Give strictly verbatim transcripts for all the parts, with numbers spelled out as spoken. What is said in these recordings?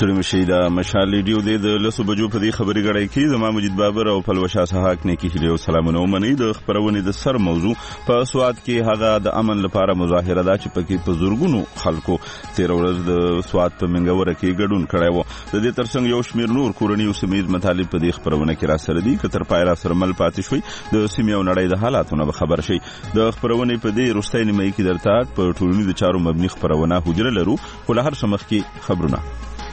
ستړي مشي دا مشال ریډیو دی د لسو بجو په دې خبري غړی کې زما مجید بابر او پلوشا سحاق نه کې هلو سلامونه ومني د خبرونې د سر موضوع په سواد کې هغه د امن لپاره مظاهره ده چې پکې په زورګونو خلکو تیر ورځ د سواد په منګوره کې ګډون کړی و. د دې ترڅنګ یو شمیر نور کورنی او سیمې مطالب په دې خبرونه کې را سره دي کتر پای را سره مل پاتې شوی د سیمې او نړۍ د حالاتونو به خبر شي. د خبرونه په دې روستۍ نیمه کې درته په ټولنیزو چارو مبني خبرونه حجره لرو خو له هر شمخ کې خبرونه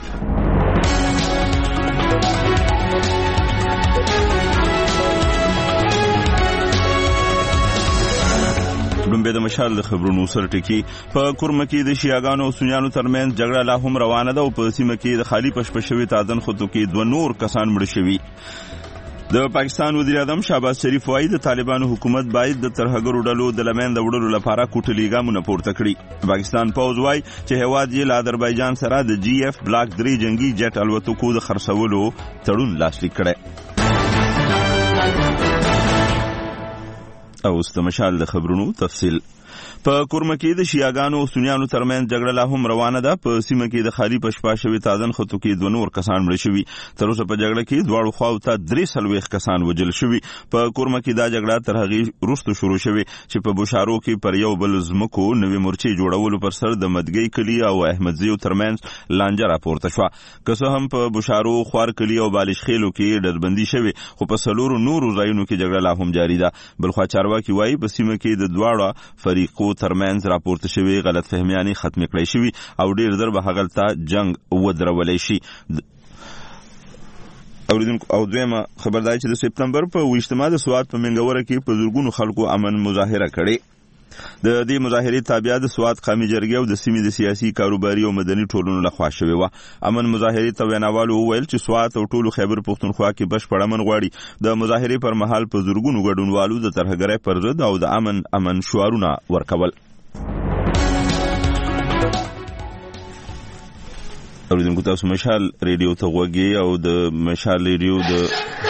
لومبه د مشال د خبرونو سره ټکی په کورمه کې د شیعاګانو او سنیانو ترمنځ جګړه لا هم روانه ده او په سیمه کې د خالی پشپشوي تادن خطو کې دوه نور کسان مړ شوي. د پاکستان وزیر اعظم شهباز شریف وايي د طالبانو حکومت باید د ترهګرو ډلو د لمن د وړلو لپاره کوټلي ګامونه پورته کړي. پاکستان پوز وايي چې هواد یې له آذربایجان سره د جی اف بلاک درې جنگي جټ الوتکو د خرڅولو تړون لاسلیک کړي. او استمشال د خبرونو تفصیل په کورمه کې د شیعاګانو او سنیانو ترمنځ جګړه لا هم روانه ده. په سیمه کې د خالی پشپا شوي تادن خطو کې دوه نور کسان مړ شوي. تر اوسه په جګړه کې دواړو خواو ته درې څلوېښت کسان وژل شوي. په کورمه کې دا جګړه تر هغې وروسته شروع شوې چې په بوشارو کې پر یو بل ځمکو نوې مورچې جوړولو پر سر د مدګۍ کلي او احمدزیو ترمنځ لانجه راپورته شوه. که څه هم په بوشارو، خوار کلي او بالش خیلو کې ډزبندي شوې خو په څلورو نورو ځایونو کې جګړه لا هم جاري ده. بلخوا چارواکي وایي په سیمه کې د دواړو فریقو ترمنځ راپورته شوی غلط فهمیانې ختمې کړای شوي او ډیر زر به هغلته جنگ ودرولی شي. او دویمه خبر دا چې د سپتمبر په اوویشتمه د سواد په منګوره کې په زرګونو خلکو امن مظاهره کړې. د دې مظاهرې تابعه د سواد قومي جرګې او د سیمې د سیاسي، کاروباري او مدني ټولنو لخوا شوې وه. امن مظاهرې ته ویناوالو وویل چې سواد او ټولو خیبر پښتونخوا کې بشپړ امن غواړي. د مظاهرې پر مهال په زرګونو ګډونوالو د ترهګرۍ پر ضد او د امن امن شعارونه ورکول. اوریدونکو تاسو مشال ریډیو ته غوږی او د مشال ریډیو د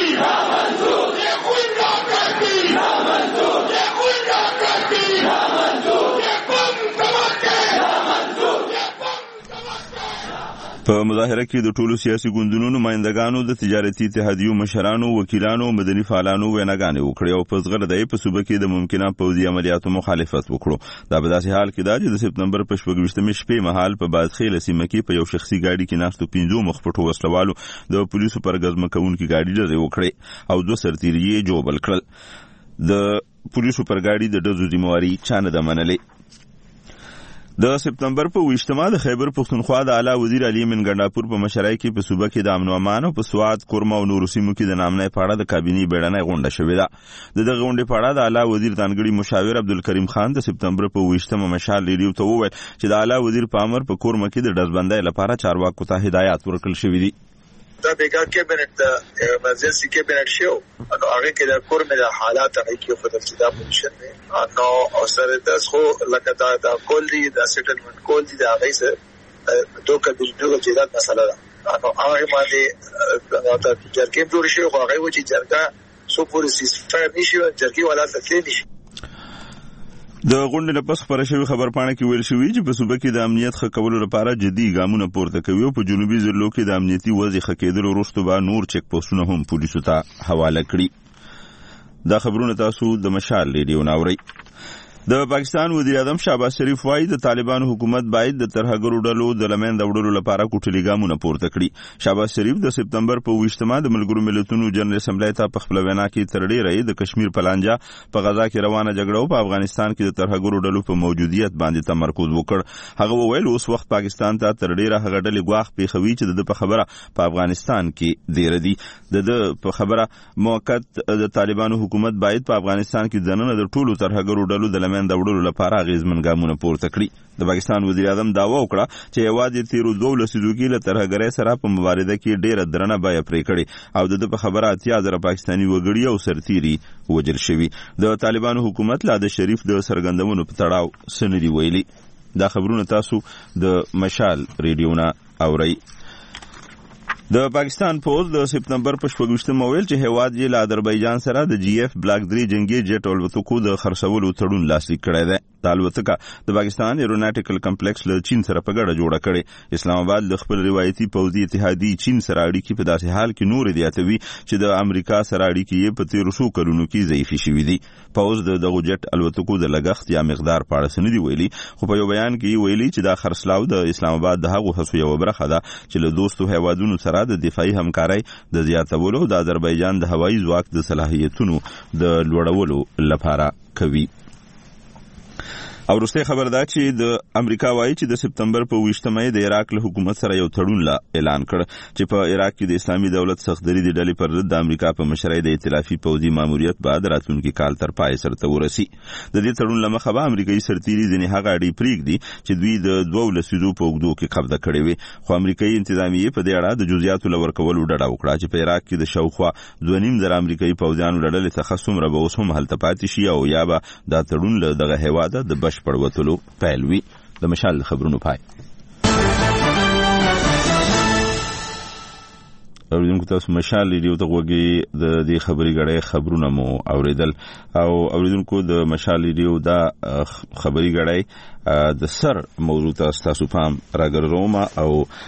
په مظاهره کې د ټولو سیاسي ګوندونو نمایندګانو، د تجارتي اتحادیو مشرانو، وکیلانو او مدني فعالانو ویناګانې وکړې او په زغرده یې په صوبه کې د ممکنه پوځي عملیاتو مخالفت وکړو. دا په داسې حال کې ده چې د سپتمبر په شپږویشتمې شپې مهال په بازخیله سیمه کې په یو شخصي ګاډي کې ناستو پنځو مخ پټو وسلوالو د پولیسو پر ګزمه کوونکي ګاډي ډزې وکړې او دوه سرتیري یې جوبل کړل. د پولیسو پر ګاډي د ډزو ذمہواري چا نه ده منلې. د سپتمبر په ویشتمه د خیبر پښتونخوا د اعلی وزیر علي من ګنډاپور په مشرۍ کې په صوبه کې د امن و امان او په سواد، کورمه او نورو سیمو کې د نامنۍ په اړه د کابینې بیړنۍ غونډه شوې ده. د دغه غونډې په اړه د اعلی وزیر ځانګړي مشاور عبدالکریم خان د سپتمبر په ویشتمه مشال ریډیو ته وویل چې د اعلی وزیر په امر په کورمه کې د ډزبندۍ لپاره چارواکو ته هدایات ورکړل شوي دي. دا بیګا کابینټ د ایمرجنسي کابینټ شو نو هغه کې د کورمه د حالات هغه کې خپل چې دا پوزیشن دی نو او سره د خو لکه دا د کول دي د سیټلمنت کول دي دا غي سره دوه کډینو چې دا مسله ده نو هغه باندې دا د جرګې جوړ شي خو هغه و چې جرګه سو پوری سیستم نشي جرګې ولا تکلیف نشي. د غونډې نه پس خبره شوې خبرپاڼه کې ویل شوي چې په صوبه کې د امنیت ښه کولو لپاره جدي ګامونه پورته کوي او په جنوبي ضلعو کې د امنیتي وضع ښه کېدلو وروسته به نور چیک پوسټونه هم پولیسو ته حواله کړي. دا خبرونه تاسو د مشال ریډیو نه اورئ. د پاکستان وزیر اعظم شهباز شریف وايي د طالبانو حکومت باید د ترهګرو ډلو د لمن د وړلو لپاره کوټلي ګامونه پورته کړي. شهباز شریف د سپتمبر په ویشتمه د ملګرو ملتونو جنرال اسمبلی ته په خپل وینا کې تر ډیره د کشمیر په لانجه، په غزا کې روانه جګړه او په افغانستان کې د ترهګرو ډلو په موجودیت باندې تمرکز وکړ. هغه وویل اوس وخت پاکستان ته تر ډیره هغه ډلې ګواښ پیښوي چې د په خبره په افغانستان کې ډیره دي. د په خبره موقت د طالبانو حکومت باید په افغانستان کې ځننه د ټولو ترهګرو ډلو د لمن د وړلو لپاره اغیزمن ګامونه پورته کړي. د پاکستان وزیر اعظم دعوا وکړه چې هیواد یې تیرو دوه لسیزو کې له ترهګرۍ سره په مبارزه کې ډیره درنه بیه پرې کړې او د په خبره اتیا زره پاکستاني وګړي او سرتیري وژل شوي. د طالبانو حکومت لا د شریف د څرګندونو په تړاو څه نه دي ویلي. دا خبرونه تاسو د مشال ریډیو نه اورئ. د پاکستان پوز د سپتمبر په شپږویشتمه ویل چې هیواد یې له آذربایجان سره د جی اف بلاک درې جنگي جټ الوتکو د خرڅولو تړون لاسلیک کړی دی. د الوتکه د پاکستان ایروناټیکل کمپلیکس له چین سره په ګډه جوړه کړې. اسلام آباد د خپل روایتي پوځي اتحادیې چین سره اړیکې په داسې حال کې نور زیاتوي چې د امریکا سره اړیکې یې په تیرو څو کلونو کې ضعیفې شوي دي. پوځ د دغو جټ الوتکو د لګښت یا مقدار په اړه څه نه دي ویلي، خو په یو بیان کې ویلي چې دا خرڅلاو د اسلام آباد د هغو هڅو یوه برخه ده چې له دوستو هیوادونو سره د دفاعي همکارۍ د زیاتولو د آذربایجان د هوایي ځواک د صلاحیتونو د لوړولو لپاره کوي. او وروستی خبر دا چې د امریکا وایي چې د سپتمبر په ویشتمه د عراق له حکومت سره یو تړون لا اعلان کړ چې په عراق کې د اسلامي دولت سختدري ډلې پر ضد د امریکا په مشرۍ د ائتلافي پوځي ماموریت بعد راتلونکي کال تر پای سره ورسي. د دې تړون له مخه به امریکایي سرتیري ځینې هغه اډې پرېږدي چې دوی د دوو لسیزو په اوږدو کې قبضه کړې وي، خو امریکایي انتظامیې په دې اړه د جزئیاتو له ورکولو ډډه وکړه چې په عراق کې د شاوخوا دوه نیم زره امریکایي پوځیانو له ډلې څخه څومره به اوس هم هلته پاتې شي او یا به دا تړون له دغه هېواده د بشپړ وتلو پیل وي. د مشال خبرونو پای. اوریدونکو تاسو مشال ریډیو ته غوږی د دې خبري غړې خبرونه مو اوریدل او اوریدونکو د مشال ریډیو دا خبري غړې د سر موضوع تاسو پام راګرځوم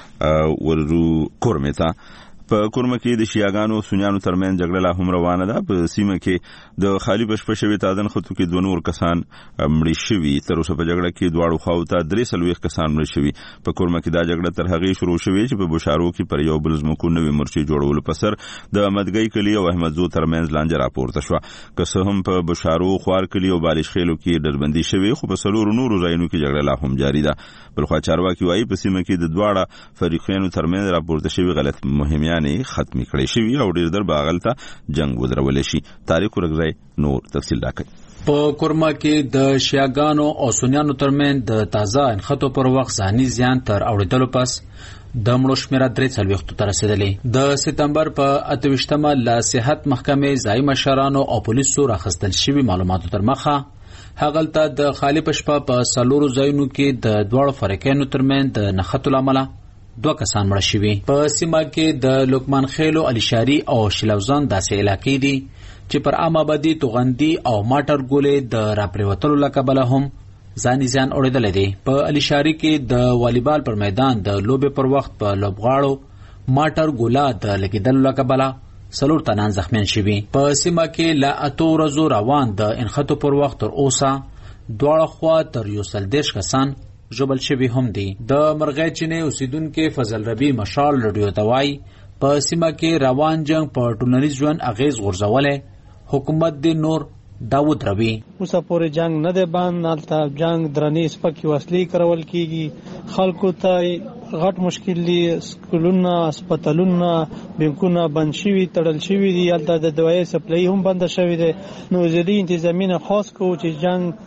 او ورو کورمتا. په کورمه کې د شیعاګانو او سنیانو ترمن جګړه لا هم روانه ده. په سیمه کې د خالی بشپړ شوی تادن خطو کې دوه نور کسان مړي شوي. تر اوسه په جګړه کې دواړو خواو ته درې څلوېښت کسان مړي شوي. په کورمه کې دا جګړه تر هغې شروع شوې چې په بشارو کې پر یو بل ځمکو نوې مرچې جوړولو په سر د احمدګۍ کلي او احمدزو ترمنځ لانجه راپورته شوه. که څه هم په بشارو، خوار کلي او بالش خیلو کې ډلبندي شوې، خو په څلورو نورو ځایونو کې جګړه لا هم جاري ده. بلخوا چارواکي وایي په سیمه کې د دواړه فریقینو ترمنځ راپورته شوي غلط مهمیان ختمي کړی شوي او ډیر در باغلته جنگ ودرول شي. تاریخ ورګځي نور تفصیل راکړي. په کورما کې د شیعاګانو او سنیانو ترمن د تازه انخطو پر وخت ځاني زیان تر اوریدلو پس د مړو شمیره درې څلوېښتو ته رسېدلې. د سپتمبر په اته ویشتمه له صحت محکمې ځایي مشرانو او پولیسو راخیستل شوي معلوماتو تر مخه هغلته د خالي پشپا په څلورو ځایونو کې د دواړو فریقینو ترمن د نښتو له امله دوه کسان مړه شوي. په سیمه کې د لقمان خیلو، علیشاري او شلوزان داسې علاقې دي چې پر عام آبادي، توغندي او ماټر ګولې د راپریوتلو له کبله هم ځاني زیان اورېدلی دی. په علیشاري کې د والیبال پر میدان د لوبې پر وخت په لوبغاړو ماټر ګولا د لګېدلو له کبله څلور تنان زخمیان شوي. په سیمه کې له اتو ورځو روان د انخطو پر وخت تر اوسه دواړه خوا تر یو سل دېرش کسان ژوبل شوي هم دي. د مرغۍ چینې اوسیدونکي فضل ربی مشال رډیو ته وایي په سیمه کې روان جنگ په ټولنیز ژوند اغیز غورځولی، حکومت دې نور دا ودروي. اوسه پورې جنگ نه دی بند، هلته جنگ درنې سپکې وسلې کارول کېږي. خلکو ته غټ مشکل دي، سکولونه، هسپتالونه، بینکونه بند شوي، تړل شوي دي. هلته د دوایي سپلای هم بنده شوې ده. نو زه دې انتظامیه نه خاص کوو چې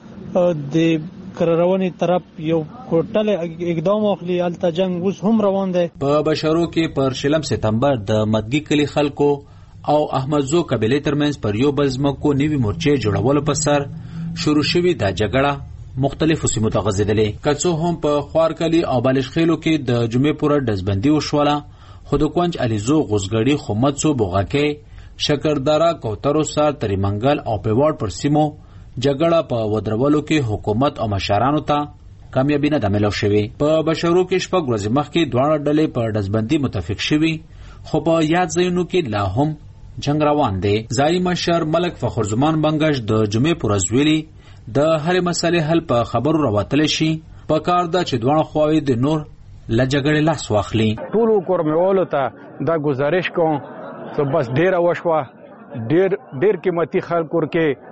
جنگ د رواني طرف یو کوټل اقدام اخلي. الته جنگ اوس هم روان دی. په بشارو کې پر شلم سپتمبر د مدګي کلی خلکو او احمدزو قبیلې ترمنځ پر یو بل ځمکو نوي مورچې جوړولو په سر شروع شوې دا جګړه مختلفو سیمو ته غځېدلې. که څه هم په خوارکلي او بالش خیلو کې د جمعې پوره ډزبندي وشوله، خو د کونج، علیزو، غوزګړي، خمدسو، بوغاکې، شکرداره، کوترو سر، تریمنګل او پیواړ پر سیمو جګړه په ودرولو کې حکومت او مشرانو ته کامیابی نه ده میلاو شوې. په بشارو کې شپږ ورځې مخکې دواړه ډلې په ډزبندي متفق شوي، خو په یاد ځایونو کې لا هم جنگ روان دی. ځایي مشر ملک فخرزمان بنګش د جمعې په ورځ ویلي د هرې مسلې حل په خبرو راوتلی شي. په کار ده چې دواړه خواوې د نور له جګړې لاس واخلي. ټولو کورمېوالو ته دا ګزارش کوم چې بس ډېره وشوه، ډېر ډېر قیمتي خلک ورکې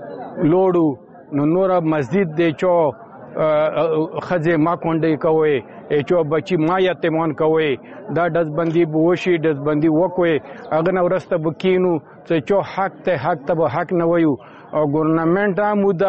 لوړو، نو نوره مسجد دی چو ښځې ما کونډې کوئ، چو بچي ما یتیمان کوئ. دا ډزبندي به وشي، ډزبندي وکوئ، هغه نه وروسته به کینو چې چو حق ته حق ته به حق نه ویو. او ګورنمنټ هم دا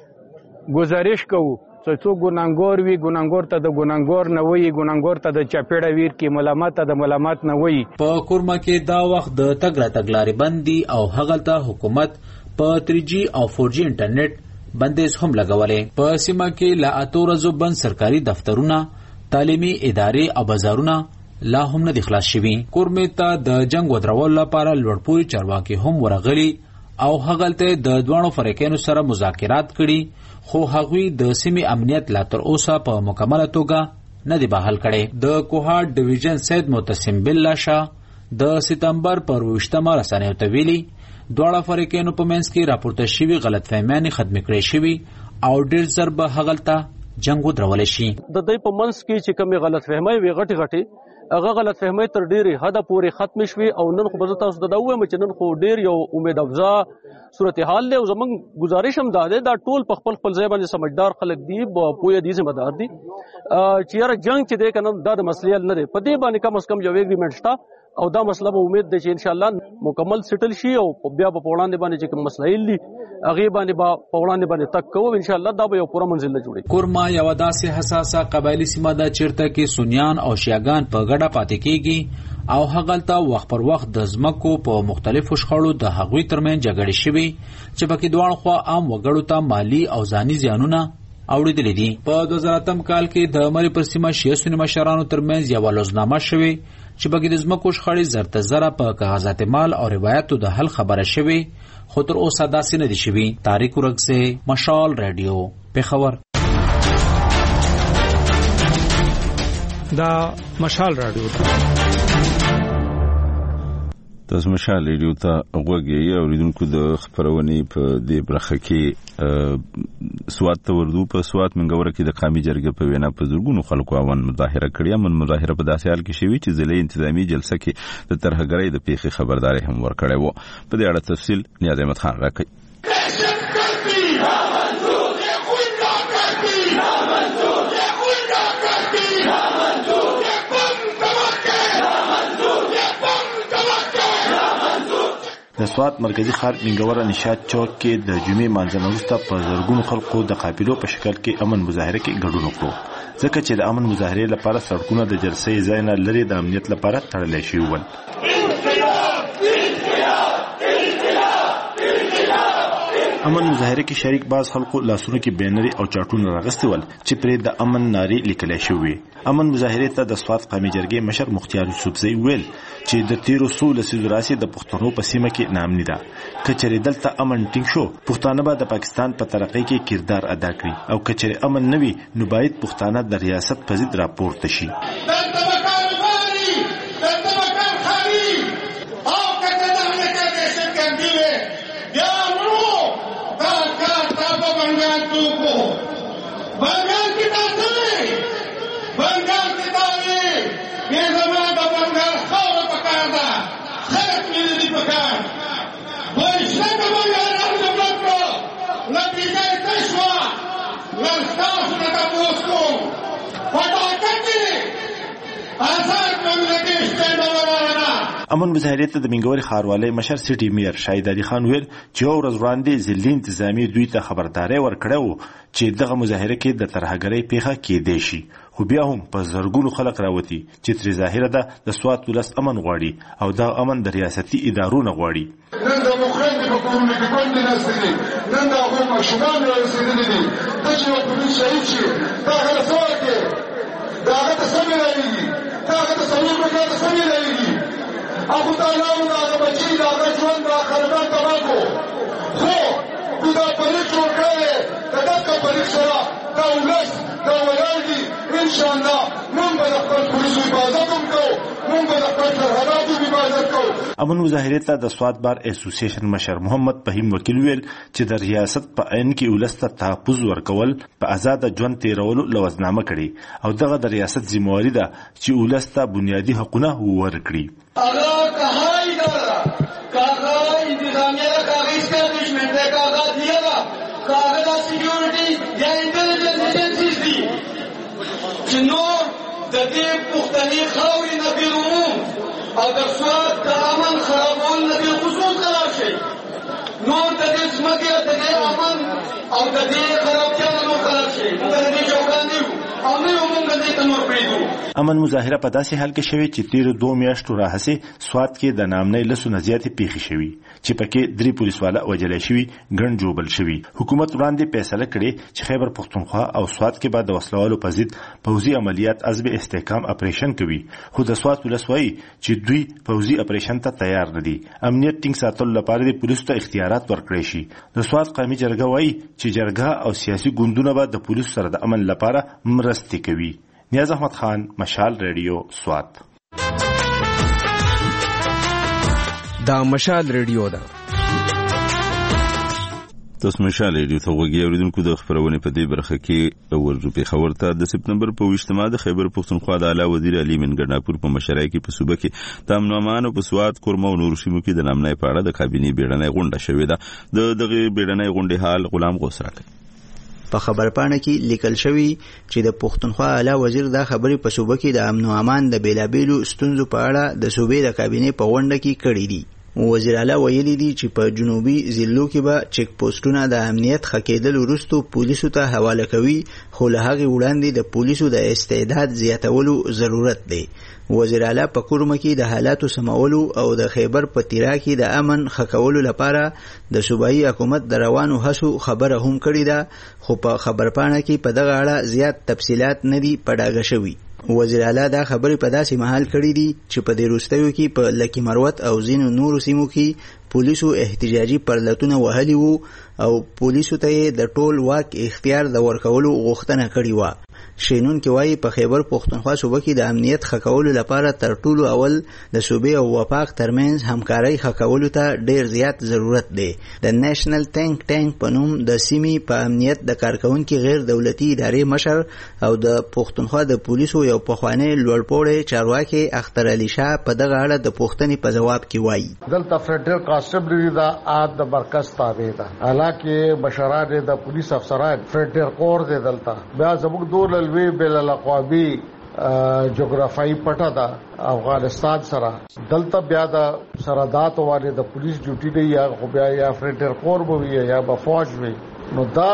ګزارش کوو چې څوک ګناهګار وي، ګناهګار ته د ګناهګار نه وایي، ګناهګار ته د چپېړه ویر کې ملامت ته د ملامت نه وایي. په کورما کې دا وخت د تګ راتګ لارې بند دي او هغلته حکومت په تری جی او فور جی انټرنیټ بندیز هم لګولې. په سیمه کې لا اتو ورځو بند سرکاري دفترونه، تعلیمي ادارې او بازارونه لا هم نه دي خلاص شوي. کورمې ته د جنگ ودرولو لپاره لوړپوړي چارواکي هم ورغلي او هغلته د دوانو فریقینو سره مذاکرات کړي خو هغوی د سیمې امنیت لا تر اوسه په مکمله توګه نه دی بحال کړي. د کوهاټ ډیویژن سید متسم بالله شاه د سپتمبر پر ویشتمه رسنیو ته ویلي دواړه فریقینو په منځ کې راپورته شوي غلطفهمیانې ختمې کړې شوي او ډېر ژر به هغلته جنگ ودرولی شي. د دوی په منځ کې چې کومې غلطفهمۍ وي غټې غټې هغه غلطفهمۍ تر ډېرې حده پورې ختمې شوې او نن خو به زه تاسو ته دا ووایم چې نن خو ډېر یو امید افزا صورتحال دی او زموږ ګزارش هم دا دی دا ټول په خپل خپل ځای باندې سمجدار خلک دي پوهه دي ذمہ دار دي چې یاره جنګ چې دی که نه دا د مسلې حل نه دی. په دې باندې کم از کم یو اګریمنټ شته او دا مسله به امید دی چې انشاءالله مکمل سیټل شي او بیا به په وړاندې باندې چې کوم مسایل دي هغې باندې به په وړاندې باندې تګ کوو انشاءالله دا به یو پوره منزل نه جوړي. کورما یوه داسې حساسه قبایلي سیمه ده چیرته کې سنیان او شیعګان په ګډه پاتې کیږي او هغلته وخت پر وخت د ځمکو په مختلفو شخړو د هغوی ترمنځ جګړې شوي چې پکې دواړو خوا عام وګړو ته مالي او ځاني زیانونه اوریدلې دي. په دوه زره اتم کال کې د مری پر سیمه شیعه سني مشرانو ترمنځ یوه لوزنامه شوې چې پکې د ځمکو شخړې زر تر زره په کاغذات مال او روایتو د حل خبره شوې خو تر اوسه داسې نه دي شوي. طارق ورکزی، مشال رادیو، پېښور. دا مشال رادیو تاسو مشال رادیو ته غوږ یې اوریدونکو د خپرونې په دې برخه کې سوات ته وردو په سوات منګوره کې د قومي جرګې په وینا په زرګونو خلکو اون مظاهره کړې. امن مظاهره په داسې حال کې شوې چې ضلعي انتظامی جلسه کې د ترهګرۍ د پیښې خبرداري هم ورکړې وه. په دې اړه تفصیل نیاز احمد خان راکوي. د سوات مرکزی ښار منګوره نشاط چوک کې د جمعې مانځنه وروسته په زرګونو خلکو د قافلو په شکل کې امن مظاهره کې ګډون وکړو ځکه چې د امن مظاهرې لپاره سړکونه د جلسې ځای نه لرې د امنیت لپاره تړلی شوي ول. امن مظاهره کې شریک باز خلکو لاسونو کې بینري او چاټونه راغستي ول چې پرې د امن ناري لیکل شوی. امن مظاهره ته د سوات قومي جرګې مشر مختار یوسفزئی ویل چې د تیرو څو لسیزو راځي د پښتنو په سیمه کې نامنی ده کچري دلته امن ټینګ شو پښتانه به د پاکستان په ترقۍ کې کردار ادا کړي او کچري امن نوي نو باید پښتانه د ریاست په ضد راپورته شي. امن مظاهرې ته د منګوري ښاروالۍ مشر سټي میر شاهد علي خان ویل چې یو ورځ وړاندې ضلعي انتظامي دوی ته خبرداری ورکړی و چې دغه مظاهره کې د ترهګرۍ پیښه کېدی شي خو بیا هم په زرګونو خلک راوتي چې ترې ظاهره ده د سوات ولس امن غواړي او دا امن د ریاستي ادارو نه غواړي. نن د مخرج په کورونو کې ګوندې ناستې دي نن د هغو ماشومان رارسېدلي دي ته چې یو پولیس شهید شي دا هغه له څه ورکې د هغه ته سمې رایږي د هغه ته څلور بجې ته سمې رایږي ابو تعالی دا د بچی دا د ژوند دا خلبان تباه کو خو دا پریک جوړ کړی د دغه پریک سره دا ولس دا ولاړ دي انشاءالله موږ به د خپل پولیسو حفاظت هم کوو موږ به د خپل سرحداتو حفاظت کوو. امن مظاهرې ته د سوات بار اسوسییشن مشر محمد فهیم وکیل ویل چې د ریاست په عین کې ولس ته تحفظ ورکول په آزاد ژوند تیرولو لوزنامه کړي او دغه د ریاست ذمہواری ده چې ولس ته بنیادی حقونه ورکړي. اگر کہائی دارا کاغذ انتظامیہ کا کاغذ اسٹیبلشمنٹ ہے کاغذ دیا گا کاغذ سیکیورٹی یا انٹیلیجنس ایجنسیز دی جنور ددی پختنی خاوری نبی عموم اگر سواد کا امن خرابون نبی خصوص قرار شئی نور ددی اسمکی ددی امن اور ددی خرابیان نور قرار شئی مگر ددی چوکان دیو امن عموم امن مظاهره په داسې حال کې شوې چې تیر دوه میاشتو راهیسې سوات کې د نامنۍ لسو نه زیاتې پیښې شوي چې پکې درې پولیسواله وژل شوي ګڼ جوبل شوي. حکومت وړاندې فیصله کړې چې خیبر پختونخوا او سوات کې به د وسلوالو په ضد پوځي عملیات عزم استحکام اپریشن کوي، خو د سوات ولس وایي چې دوی پوځي اپریشن ته تیار نه دي. امنیت ټینګ ساتلو لپاره د پولیسو ته اختیارات ورکړي شي. د سوات قومي جرګه وایي چې جرګه او سیاسي ګوندونه به د پولیسو سره د امن لپاره مرستې کوي. نیاز احمد خان، مشال ریډیو، سوات. دا مشال ریډیو ده. تاسو مشال ریډیو ته وګورئ. اوریدونکو د خبرونه په دې برخه کې ورځو په خبر ته د سپتمبر په ویشتمه د خیبر پختونخوا د اعلی وزیر علي من ګناپور په مشرۍ کې په صوبه کې د امن امان او په سوات کورما او نور سیمو کې د نامنۍ په اړه د کابینې بیړنۍ غونډه شوې ده. د دغه بیړنۍ غونډې حال غلام غوسره کوي. په خبرپاڼه کې لیکل شوی چې د پښتونخوا اعلی وزیر دا خبرې په صوبه کې د امن او امان د بیلابېلو ستونزو په اړه د صوبې د کابینې په غونډه کې کړې دي. وزیر اعلی ویلي دي چې په جنوبي ضلعو کې به چیک پوسټونه د امنیت ښه کېدل وروسته پولیسو ته حواله کوي، خو له هغې وړاندې د پولیسو د استعداد زیاتولو ضرورت دی. وزیر اعلی په کورمه کې د حالاتو سمولو او د خیبر په تیرا کې د امن ښه کولو لپاره د صوبایي حکومت د روانو هڅو خبره هم کړې ده، خو په خبرپاڼه کې په دغه اړه زیات تفصیلات نه دي په ډاګه شوي. وزیر اعلی دا خبرې په داسې مهال کړې دي چې په دې وروستیو کې په لکي مروت او ځینو نورو سیمو کې پولیسو احتجاجي پرلتونه وهلي وو او پولیسو ته یې د ټول واک اختیار د ورکولو غوښتنه کړې وه. شینون کې وایي په خیبر پختونخوا صوبه کې د امنیت ښه کولو لپاره تر ټولو اول د صوبې او وفاق ترمنځ همکارۍ ښه کولو ته ډېر زیات ضرورت دی. د نیشنل ټینک ټینک په نوم د سیمې په امنیت د کارکونکي غیر دولتي ادارې مشر او د پختونخوا د پولیسو یو پخوانی لوړپوړی چارواکي اختر علي شاه په دغه اړه د پوښتنې په جواب کې وایي دلته فدرل کانسټیبلري دا آد د مرکز تابع ده، حالانکه بشران د پولیس افسران فدرل کور دی. دلته بیا زموږ دول وی بل الاقوامي جغرافیایي پټه ده افغانستان سره. دلته بیا د سرحدات والے د پولیس ډیوټي دی یا خو بیا یا فرنټر کور به وي یا به فوج وي. نو دا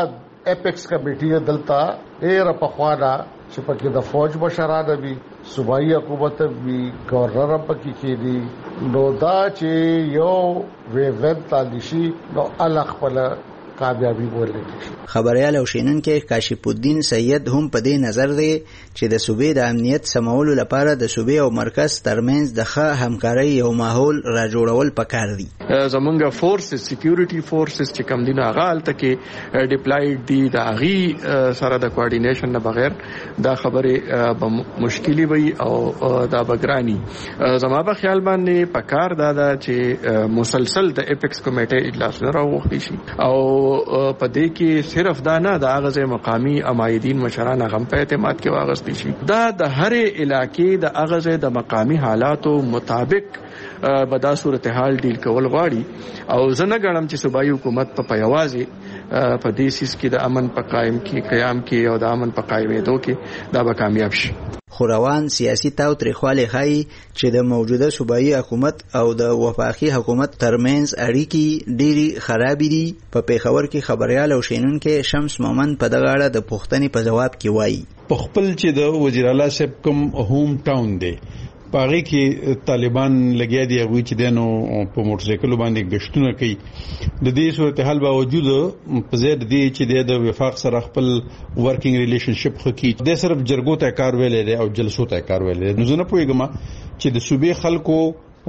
اپیکس کمیټي دلته ډېره پخوانه چې پکې د فوج مشران وي، صوبایي حکومت وي، گورنر هم پکې کېدي. نو دا چې یو ویوند تالیشي نو الله خپل کامیابی ولري. خبريال او شینونکو کاشف الدین سید هم په دې نظر دی چې د صوبې د امنیت سمولو لپاره د صوبې او مرکز ترمنځ د ښه همکارۍ یو ماحول را جوړول پکار دي. زمونږ فورسز سکیورټي فورسز چې کوم دي هغه هلته کې ډیپلایډ دي، د هغې سره د کوارډینیشن نه بغیر دا خبرې به مشکلي وي او دا به ګراني. زما په خیال باندې پکار دا ده چې مسلسل د اپیکس کمیټې اجلاسونه راوغوښتي شي او په دې کې صرف دا نه د هغه مقامي امایدین مشران هغه په اعتماد کې واغستې شي. دا د هرې علاقې د هغه د مقامي حالاتو مطابق به دا صورتحال ډیل کول غواړي او زه نه ګڼم چې صوبایي حکومت په یوازې په دې سیس کې د امن په قائم کې قیام کې او د امن په قایمېدو کې دا به کامیاب شي. خو روان سیاسي تاوتریخوالی ښایي چې د موجوده صوبایي حکومت او د وفاقي حکومت ترمنځ اړیکې ډېرې خرابې دي. په پیښور کې خبریال او شینونکی شمس مومن په دغه اړه د پوښتنې په ځواب کې وایي په خپل چې د وزیر اعلی صاحب کوم هوم ټاون دی پاغي کې طالبان لګیا دي، هغه چې دنو په موټر سایکل باندې گشتونه کوي. د دې صورتحال باوجود په زید دي چې د وفاق سره خپل ورکینګ ریلیشنشپ خو کې د صرف جرګو ته کار ویلې دي او جلسو ته کار ویلې دي. نو زه نه پوهیږم چې د صوبې خلکو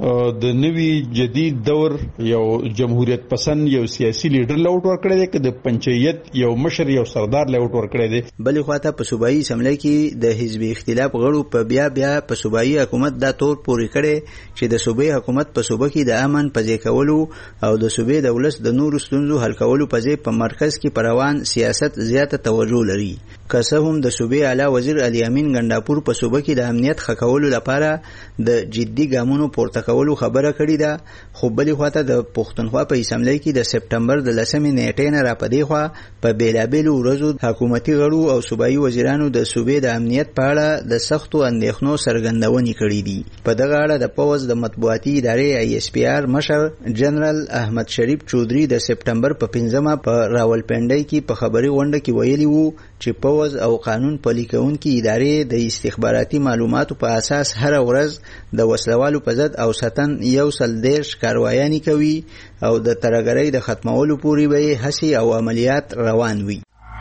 د نوی جدید دور یو جمهوریت پسند یو سیاسي لیډر لوټ ورکړی دی که د پنچایت یو مشر یو سردار لوټ ورکړی دی. بلې خواته په صوبایي اسمبلی کې د حزب اختلاف غړو په بیا بیا په صوبایي حکومت دا تور پورې کړی چې د صوبې حکومت په صوبه کې د امن په ځای کولو او د صوبې د ولس د نورو ستونزو حل کولو په ځای په مرکز کې په روان سیاست زیاته توجه لري. که څه هم د صوبې اعلی وزیر علي امین ګنډاپور په صوبه کې د امنیت ښه کولو لپاره د جدي ګامونو پورته کولو خبره کړې ده، خو بلې خواته د پښتونخوا په اسمبلی کې د سپټمبر د لسمې نیټې نه راپدې خوا په بیلابیلو ورځو حکومتي غړو او صوبایي وزیرانو د صوبې د امنیت په اړه د سختو اندېښنو څرګندونې کړې دي. په دغه اړه د پوځ د مطبوعاتي ادارې ای اس پی آر مشر جنرال احمد شریف چودري د سپټمبر په پنځمه په راولپنډۍ کې په خبري غونډه کې ویلي وو چې پوځ پوز او قانون پلي کوونکي ادارې د استخباراتي معلوماتو په اساس هر ورځ د وسلوالو په ضد او ساتن یو سل دیرش کاروایانې کوي او د ترهګرۍ د ختمولو پورې به هڅې او عملیات روان وي.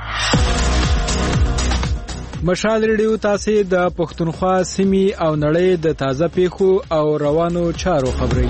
مشال ریډیو تاسو د پښتونخوا سیمې او نړۍ د تازه پیښو او روانو چارو خبري.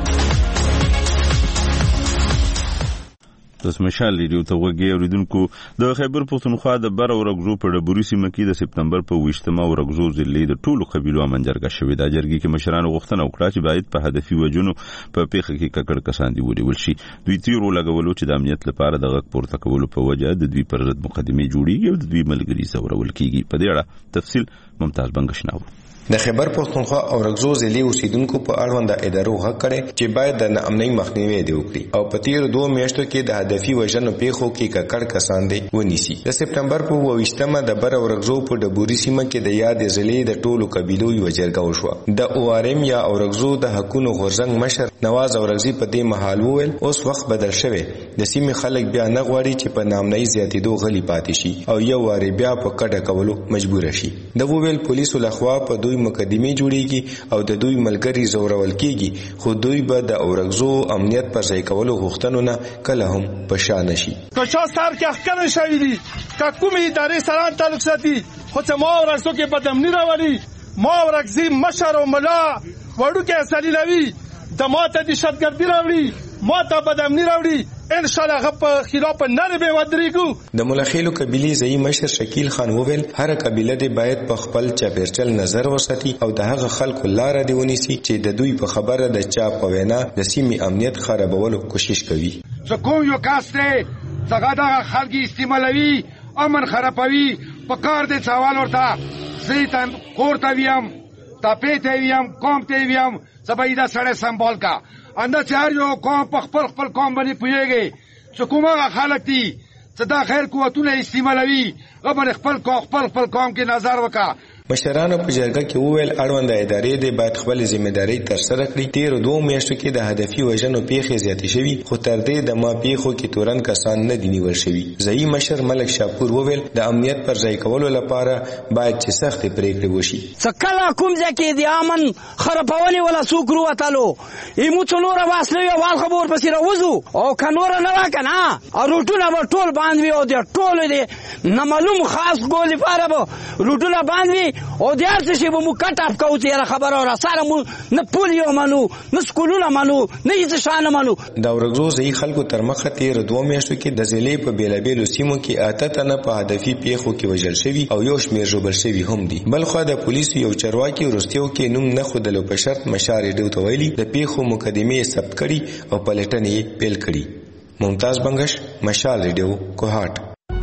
تاسو مشال ریډیو ته وګورئ اوریدونکو. د خیبر پښتونخوا د بر او رګزو په ډبوري سیمه کې د سپتمبر په ویشتمه او رګزو ضلع د ټولو قبیلو امن جرګه شوې ده. جرګې کې مشرانو غوښتنه وکړه چې باید په هدفي وجونو په پیښه کې ککړ کسان دی ونیول شي. دوی تیرو لګولو چې د امنیت لپاره د غږ پورته کولو په وجه د دوی پر ضد مقدمې جوړیږي او د دوی ملګري زورول کیږي. په دې اړه تفصیل ممتاز بنگشناو. د خیبر پښتونخوا او رګزو ضلع اوسیدونکو په اړوند د ادارو حق کړي چې باید د ناامنۍ مخنیوي دی وکړي او په تیر دوه میاشتو کې د هدفي وژنو پیښو کې ککړ کسان دی ونیسي. د سپتمبر په ویشتمه د بر او رګزو په ډبوري سیمه کې د یاد ضلع د ټولو قبیلو یو جرګه وشوه. د او ار ام یا او رګزو د حقونو غورځنګ مشر نواز اورغزي په دې محل وویل اوس وخت بدل شوی. د سیمې خلک بیا نه غواړي چې په ناامنۍ زیاتېدو غلي پاتې شي او یو واري بیا په کډه کولو مجبور شي. د وویل پولیسو لخوا په دوی مقدمې جوړیږي او د دوی ملګری زورول کیږي خو دوی به د اورغزو امنیت پر ځای کولو غوښتنو نه کله هم په شا نشي. که چا سر کې اخکر شوی دي که کومې ادارې سره تعلق ساتي خو چې ما ورغزو کې بدامني راولي ما ورغزي مشر او ملا وړوکی سلیلوي د ماته دهشتګردي راوړي ماته بدامني راوړي ان شاء الله غپ خلاف نه به ودرېګو. د ملخیلو قبيلي ځای مشر شکیل خان وویل هر قبيله دې باید په خپل چاپیرچل نظر وساتي او د هغه خلکو لار دی ونیسي چې د دوی په خبره د چا په وینا د سیمې امنیت خرابولو کوشش کوي. زه کوم یو کاس ته څنګه دا خلک استعمالوي امن خرابوي په کار دې سوال ورته زیتن کورته ویم تاپې ته ویم کوم ته ویم سبایدا سره سمبال کا انده چار یو قوم په خپل خپل قوم باندې پوهیږي چې کومه خلک دي چې دا خیر قوتونه استعمالوي غو خپل قوم خپل خپل قوم کې نظر وکړه. مشرانو په جرګه کې وویل اړوند ادارې د باید خپل ځمېداري تر سره کړي. تیر دوه میاشتو کې د هدفي وژنو پیښې زیاتې شوي خو تر دې د ما پیښو کې تورن کسان نه دي نیول شوي. ځایي مشر ملک شاپور وویل د امنیت پر ځای کولو لپاره باید چې سختې پریکړې وشي. څکلا کوم ځکه د امن خرابولي ولا څوک وروتلو ایمو څلور واسلې وال خبر پسې راوځو او کنور نه وکنه او روټونه به ټول باندې او د ټول دې نامعلوم خاص ګولې فاره به روټونه باندې او دیار څه شی به مو کټ اپ کوو چې خبره را سره مو نه پولیو منو نه سکولونه منو نه هیڅ شان منو. دا ورغزو ځای خلکو تر مخه تیر دوه میاشتو کې د ضلع په بیلابیلو سیمو کې اته تنه په هدفي پیښو کې وژل شوي او یو شمېر ژوبل شوي هم دي. بلخوا د پولیسو یو چارواکي وروستیو کې نوم نه ښودلو په شرط مشال ریډیو ته ویلي د پیښو مقدمې ثبت کړي او پلټنې یې پیل کړي. ممتاز بنگش، مشال ریډیو، کوهاټ.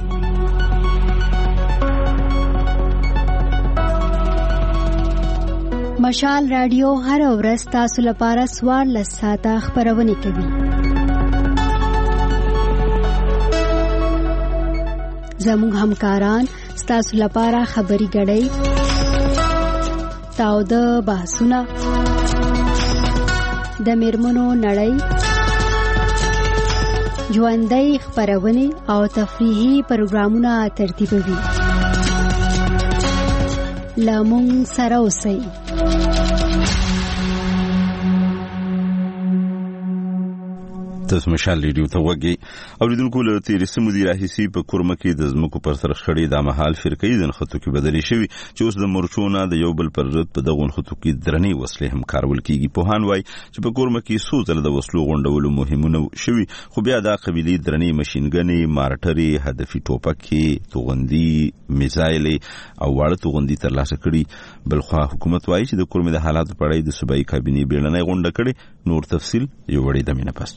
مشال رادیو هر ورځ تاسو لپاره سوار لساته خبرونه کوي. زموږ همکاران تاسو لپاره خبري غړي تاو د بحثونه د میرمنو نړۍ ژوندۍ خبرونه او تفریحي پروګرامونه ترتیبوي. لامون سره اوسئ. تاسو مشال ریډیو ته وګورئ. اوریدونکو له تیر سمو دی راهیسي په کورمه کې د زمکو پر سر خړې د محل فرقې د خطو کې بدلې شوی چې اوس د مرچونه د یو بل پر ضد په دغه خطو کې درنې وسلې هم کارول کیږي. په هان وای چې په کورمه کې سوزل د وسلو غونډولو مهمونه شوی خو بیا د قبيلي درنې ماشينګنې مارټري هدفي ټوپکې توغندي میزایل او واړه توغندي ترلاسه کړي. بلخوا حکومت وایي چې د کورمه د حالات په اړه د صوبایي کابینې بیړنۍ غونډه کړې. نور تفصیل یو وړي د مینه پاس.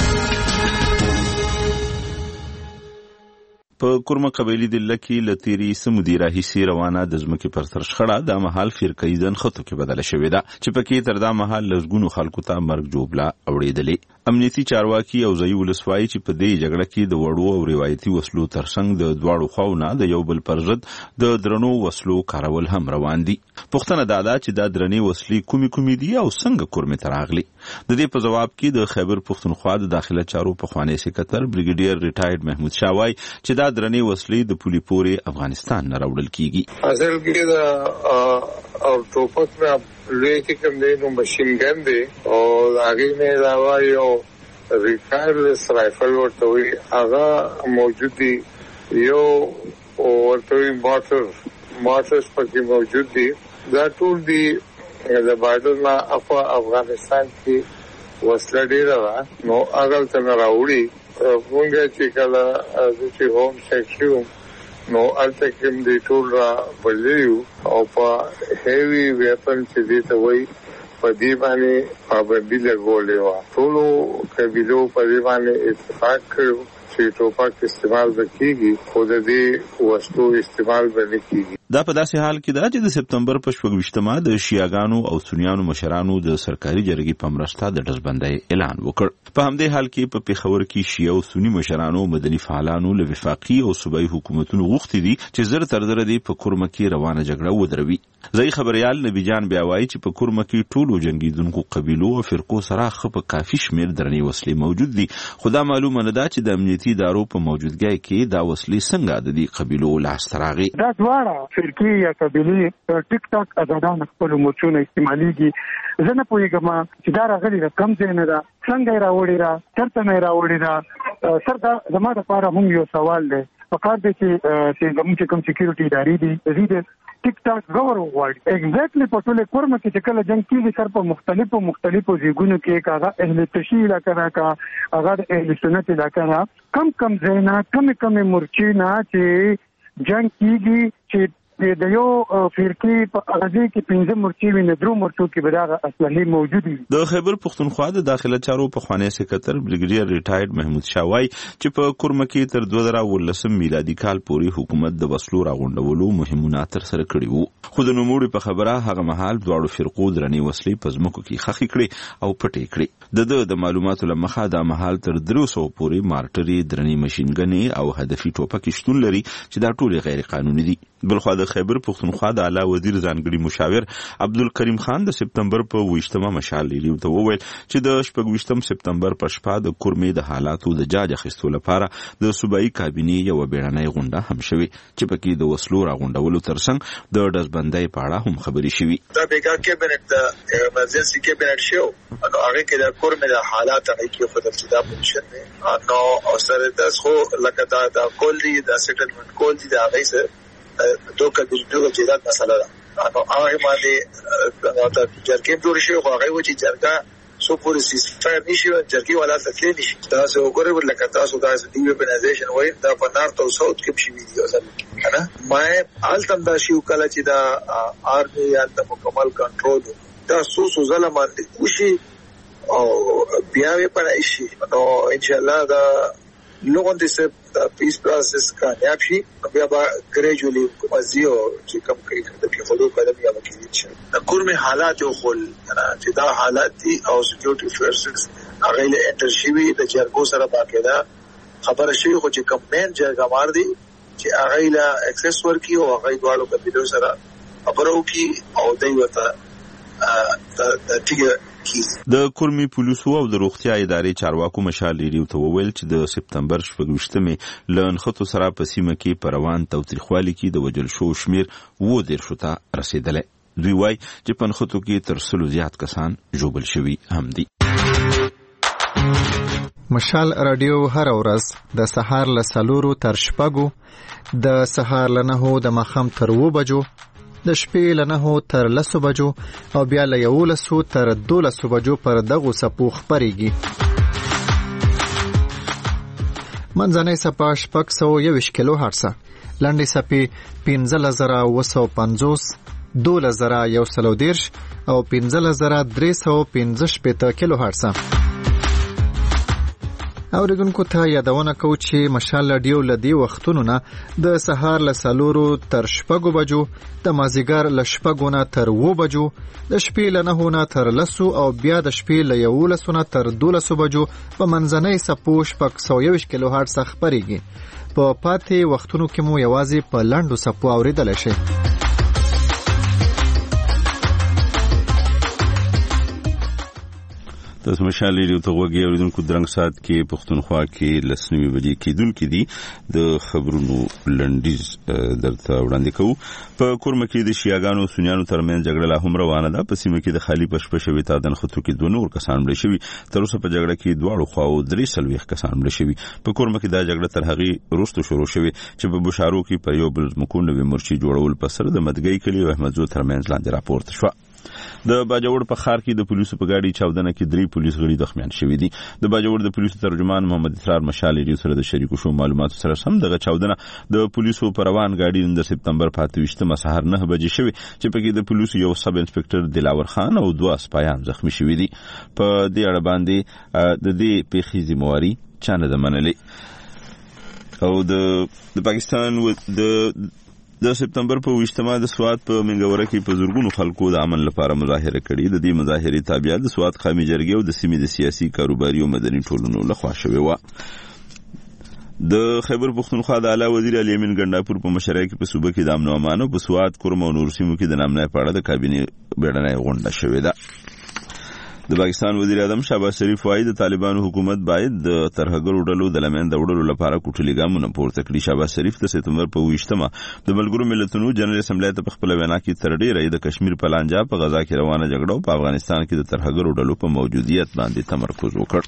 په کورمه قبيلي دله کې لتيري سمودي راهيسي روانه د ځمکې پر سر شخړه د محل فرقې ځن خطو کې بدله شوې ده چې پکې تر دا محل لږګونو خلکو ته مرګ جوړه اوړېدلې. امنیتي چارواکي او ځایي ولسوایي چې په دې جګړه کې د وړو او روایتي وسلو ترڅنګ د دواړو خواوو د یو بل پر ضد د درنو وسلو کارول هم روان دي. پوښتنه دا ده چې دا درنې وسلې کومې کومې دي او څنګه کورمې ته راغلي. د دې په جواب کې د خیبر پښتونخوا د داخله چارو پخوانی سکرټر بریګیډیر ریټایرډ محمود شاه وایي چې دا درنې وسلې د پولې پورې افغانستان نه راوړل کیږي. اصل کې دا او ټوپک نه لوی کې کوم دی نو ماشين ګن دی او هغه نه علاوه یو ریکارلس رائفل ورته وي هغه موجود دی یو ورته وي موټر موټرز پکې موجود دي. دا ټول دی د بارډر نه اخوا افغانستان کې وسله ډیره ده نو هغه څنګه راوړي مونږ چې کله چې هوم سیکشن نو الته کوم دی ټول را بللیو او په هیوی ویپن چې دی ته وای په دی باندې پابندي لګولې و. ټول قبیلو په دی باندې اتفاق کړو چې ټوپک استعمال وکړي خو د دې وسلو استعمال باندې کیږي. دا په داسې حال کې ده چې د سپتمبر په شپږویشتمه د شیعاګانو او سنیانو مشرانو د سرکاري جرګې په مرسته د ډزبندۍ اعلان وکړ. په همدې حال کې په پیښور کې شیعه او سنی مشرانو مدني فعالانو له وفاقي او صوبایي حکومتونو غوښتي دي چې زر تر زر دي په کورمه کې روانه جګړه ودروي. ځای خبريال نبی جان بیا وایي چې په کورمه کې ټولو جنگیدونکو قبیلو او فرقو سره خپ کافي شمیر درنې وسلې موجود دي. خدا معلومه نه ده چې د امنیتي ادارو په موجودګۍ کې دا وسلې څنګه د دې قبیلو لاس ته راغلي. دا دواړه فرقې یا قبیلې ټیک ټاک آزادانه خپل موچونه استعماليږي. زه نه پوهیږم چې دا راغلي د کم ځای نه ده څنګه راوړي را چرته نه راوړي را سر دا زما لپاره هم یو سوال دی. پکار دی چې زموږ کوم سکیورټي ادارې دي زیات ټیک ټاک غوړ وغواړي. ایگزیکټلی په ټوله کورمه کې چې کله جنگ کیږي سر په مختلفو مختلفو ځایونو کې کاغه اهل تشیع علاقه راکا هغه اهل سنت علاقه را کم کم ځاینا کم کم مورچې نه چې جنگ کیږي چې د یو فرقې په اغازي کې پنځه مورچې ویني درو مورچو کې بداغه اصلي موجود دي. د خیبر پښتونخوا د داخله چارو پخوانی سکرټر بریګیډیر ریټایرډ محمود شاه وایي چې په کورمه کې تر دوه زره ولسم میلادي کال پورې حکومت د وسلو راغونډولو مهمونه تر سره کړي وو. خو د نوموړي په خبره هغه مهال دواړو فرقو درنې وسلې په ځمکو کې خخې کړې او پټې کړې. د د معلوماتو له مخه دا مهال تر درې سوه پورې مارټري درنې ماشینګنې او هدفي ټوپک شتون لري چې دا ټول غیر قانوني دي. بلخوا د خیبر پښتونخوا د اعلی وزیر ځانګړي مشاور عبدالکریم خان د سپتمبر په ویشتمه مشال لیریو ته وویل چې د شپږویشتم سپتمبر په شپه د کورمې د حالاتو د جاج اخیستو لپاره د صوبایي کابینې یو بیړنۍ غونډه هم شوې چې پکې د وسلو راغونډولو ترڅنګ د ډزبندۍ په اړه هم خبرې شوې. دا بیګا کابینټ د ایمرجنسي کابینټ شو نو هغه کې د کورمې د حالات هغه کې خو د ابتدا پوزیشن نه نو او سره د خو لکه دا د کول دي د سیټلمنت کول دي دا غیسه دو قبیلو جداد مسله ده. نو هغه باندې د جرګې جوړ شي خو هغه و چې جرګه سو پوری سیستم نشي جرګې ولا تکلیف نشي. تاسو وګورئ لکه تاسو دا دی ویبنایزیشن وایي دا په نارت او ساوث کې شي ویډیو اصل کنه ما التم دا شی کله چې دا آرمي یا د مکمل کنټرول دا سو سو ظلم باندې وشي او بیا یې پرای شي نو ان شاء الله دا لوګون دې سه د پیس پروسس کامیاب شي بیا به ګریجوالي کومازي او چې کوم کوي د پیښو قدم یا وکړي چې د کورمه حالات یو خل چې دا حالات دي او سکیورټي فورسز هغه له انټرشيوي د جرګو سره باقاعده خبره شوی خو چې کمپاین جرګه مار دي چې هغه له اکسس ورکی او هغه دوالو قبیلو سره خبرو کی او دوی وته د تیګه د کورمي پولیسو او د روغتیا ادارې چارواکو مشال لیریو ته وویل چې د سپتمبر شپږویشتمې له نښتو سره په سیمه کې په روان تاوتریخوالي کې د وژل شوو شمیر اووه دېرشو ته رسېدلی. دوی وایي چې په نښتو کې تر سلو زیات کسان ژوبل شوي هم دي. مشال رادیو هر ورځ د سهار له څلورو تر شپږو د سهار له نهو د ماښام تر اووه بجو د شپې له نهو تر لسو بجو او بیا له یولسو تر دولسو بجو پر دغو څپو خپرېږي. منځنۍ څپه شپږ سوه یوویشت کیلو هرڅه، لنډې څپې پنځلس زره اووه سوه پنځوس، دولس زره یو سل او دېرش او پنځلس زره درې سوه پنځه شپېته کیلو هرڅه. اوریدونکو ته یادونه کوو چې مشال رادیو له دې وختونو نه د سهار له څلورو تر شپږو بجو، د مازدیګر له شپږو نه تر اوو بجو، د شپې له نهو نه تر لسو او بیا د شپې له یولسو نه تر دولسو بجو په منځنۍ څپو شپږ سوه یوویشت کیلو هرټز څخه خپرېږي. په پاتې وختونو کې مو یوازې په لنډو څپو اورېدلی شئ. تاسو مشال ریډیو ته غوږی اوریدونکو، درنګ سات کې پښتونخوا کې لسنوي بجې کېدونکې دي د خبرونو لنډیز درته وړاندې کوو. په کورمه کې د شیعاګانو سنیانو ترمنځ جګړه لا هم روانه ده. په سیمه کې د خالي پشپه شوي تادن خطو کې دوه نور کسان مړه شوي. تر اوسه په جګړه کې دواړو خواو درې څلوېښت کسان مړه شوي. په کورمه کې دا جګړه تر هغې وروسته شروع شوې چې په بشارو کې پر یو بل ځمکو نوې مورچې جوړول په سر د مدګۍ کلي او احمدزو ترمنځ لاندې راپورته شوه. د باجوړ په ښار کې د پولیسو په ګاډي چاودنه کې درې پولیس غړي زخمیان شوي دي. د باجوړ د پولیسو ترجمان محمد اسرار مشال ریډیو سره د شریکو شو معلوماتو سره سم دغه چاودنه د پولیسو په روان ګاډي د سپتمبر په اته ویشتمه سهار نه بجې شوې چې پکې د پولیسو یو سب انسپکټر دلاور خان او دوه سپایان زخمی شوي دي. په دې اړه باندې د دې پیښې ذمہواري چا نه ده منلې. او د د پاکستان د د سپتمبر په ویشتمه د سوات په منګوره کې په زورګونو خلکو د امن لپاره مظاهره کړې. د دې مظاهرې تابعه د سوات قومي جرګې او د سیمې د سیاسي کاروباري او مدني ټولنو لخوا شوې وه. د خیبر پښتونخوا د اعلی وزیر علي امین ګنډاپور په مشرۍ کې په صوبه کې د امن او امان او په سوات کورم او نور سیمو کې د نامنای په اړه د کابینې بیړنۍ غونډه شوې ده. د پاکستان وزیر اعظم شهباز شریف وايي د طالبانو حکومت باید د ترهګرو ډلو د لمنځه وړلو لپاره کوټلي ګامونه پورته کړي. شهباز شریف د سپتمبر په ویشتمه د ملګرو ملتونو جنرال اسمبلی ته په خپله وینا کې تر ډېره د کشمیر په لانجه په غزا کې روانه جګړه او په افغانستان کې د ترهګرو ډلو په موجودیت باندې تمرکز وکړ.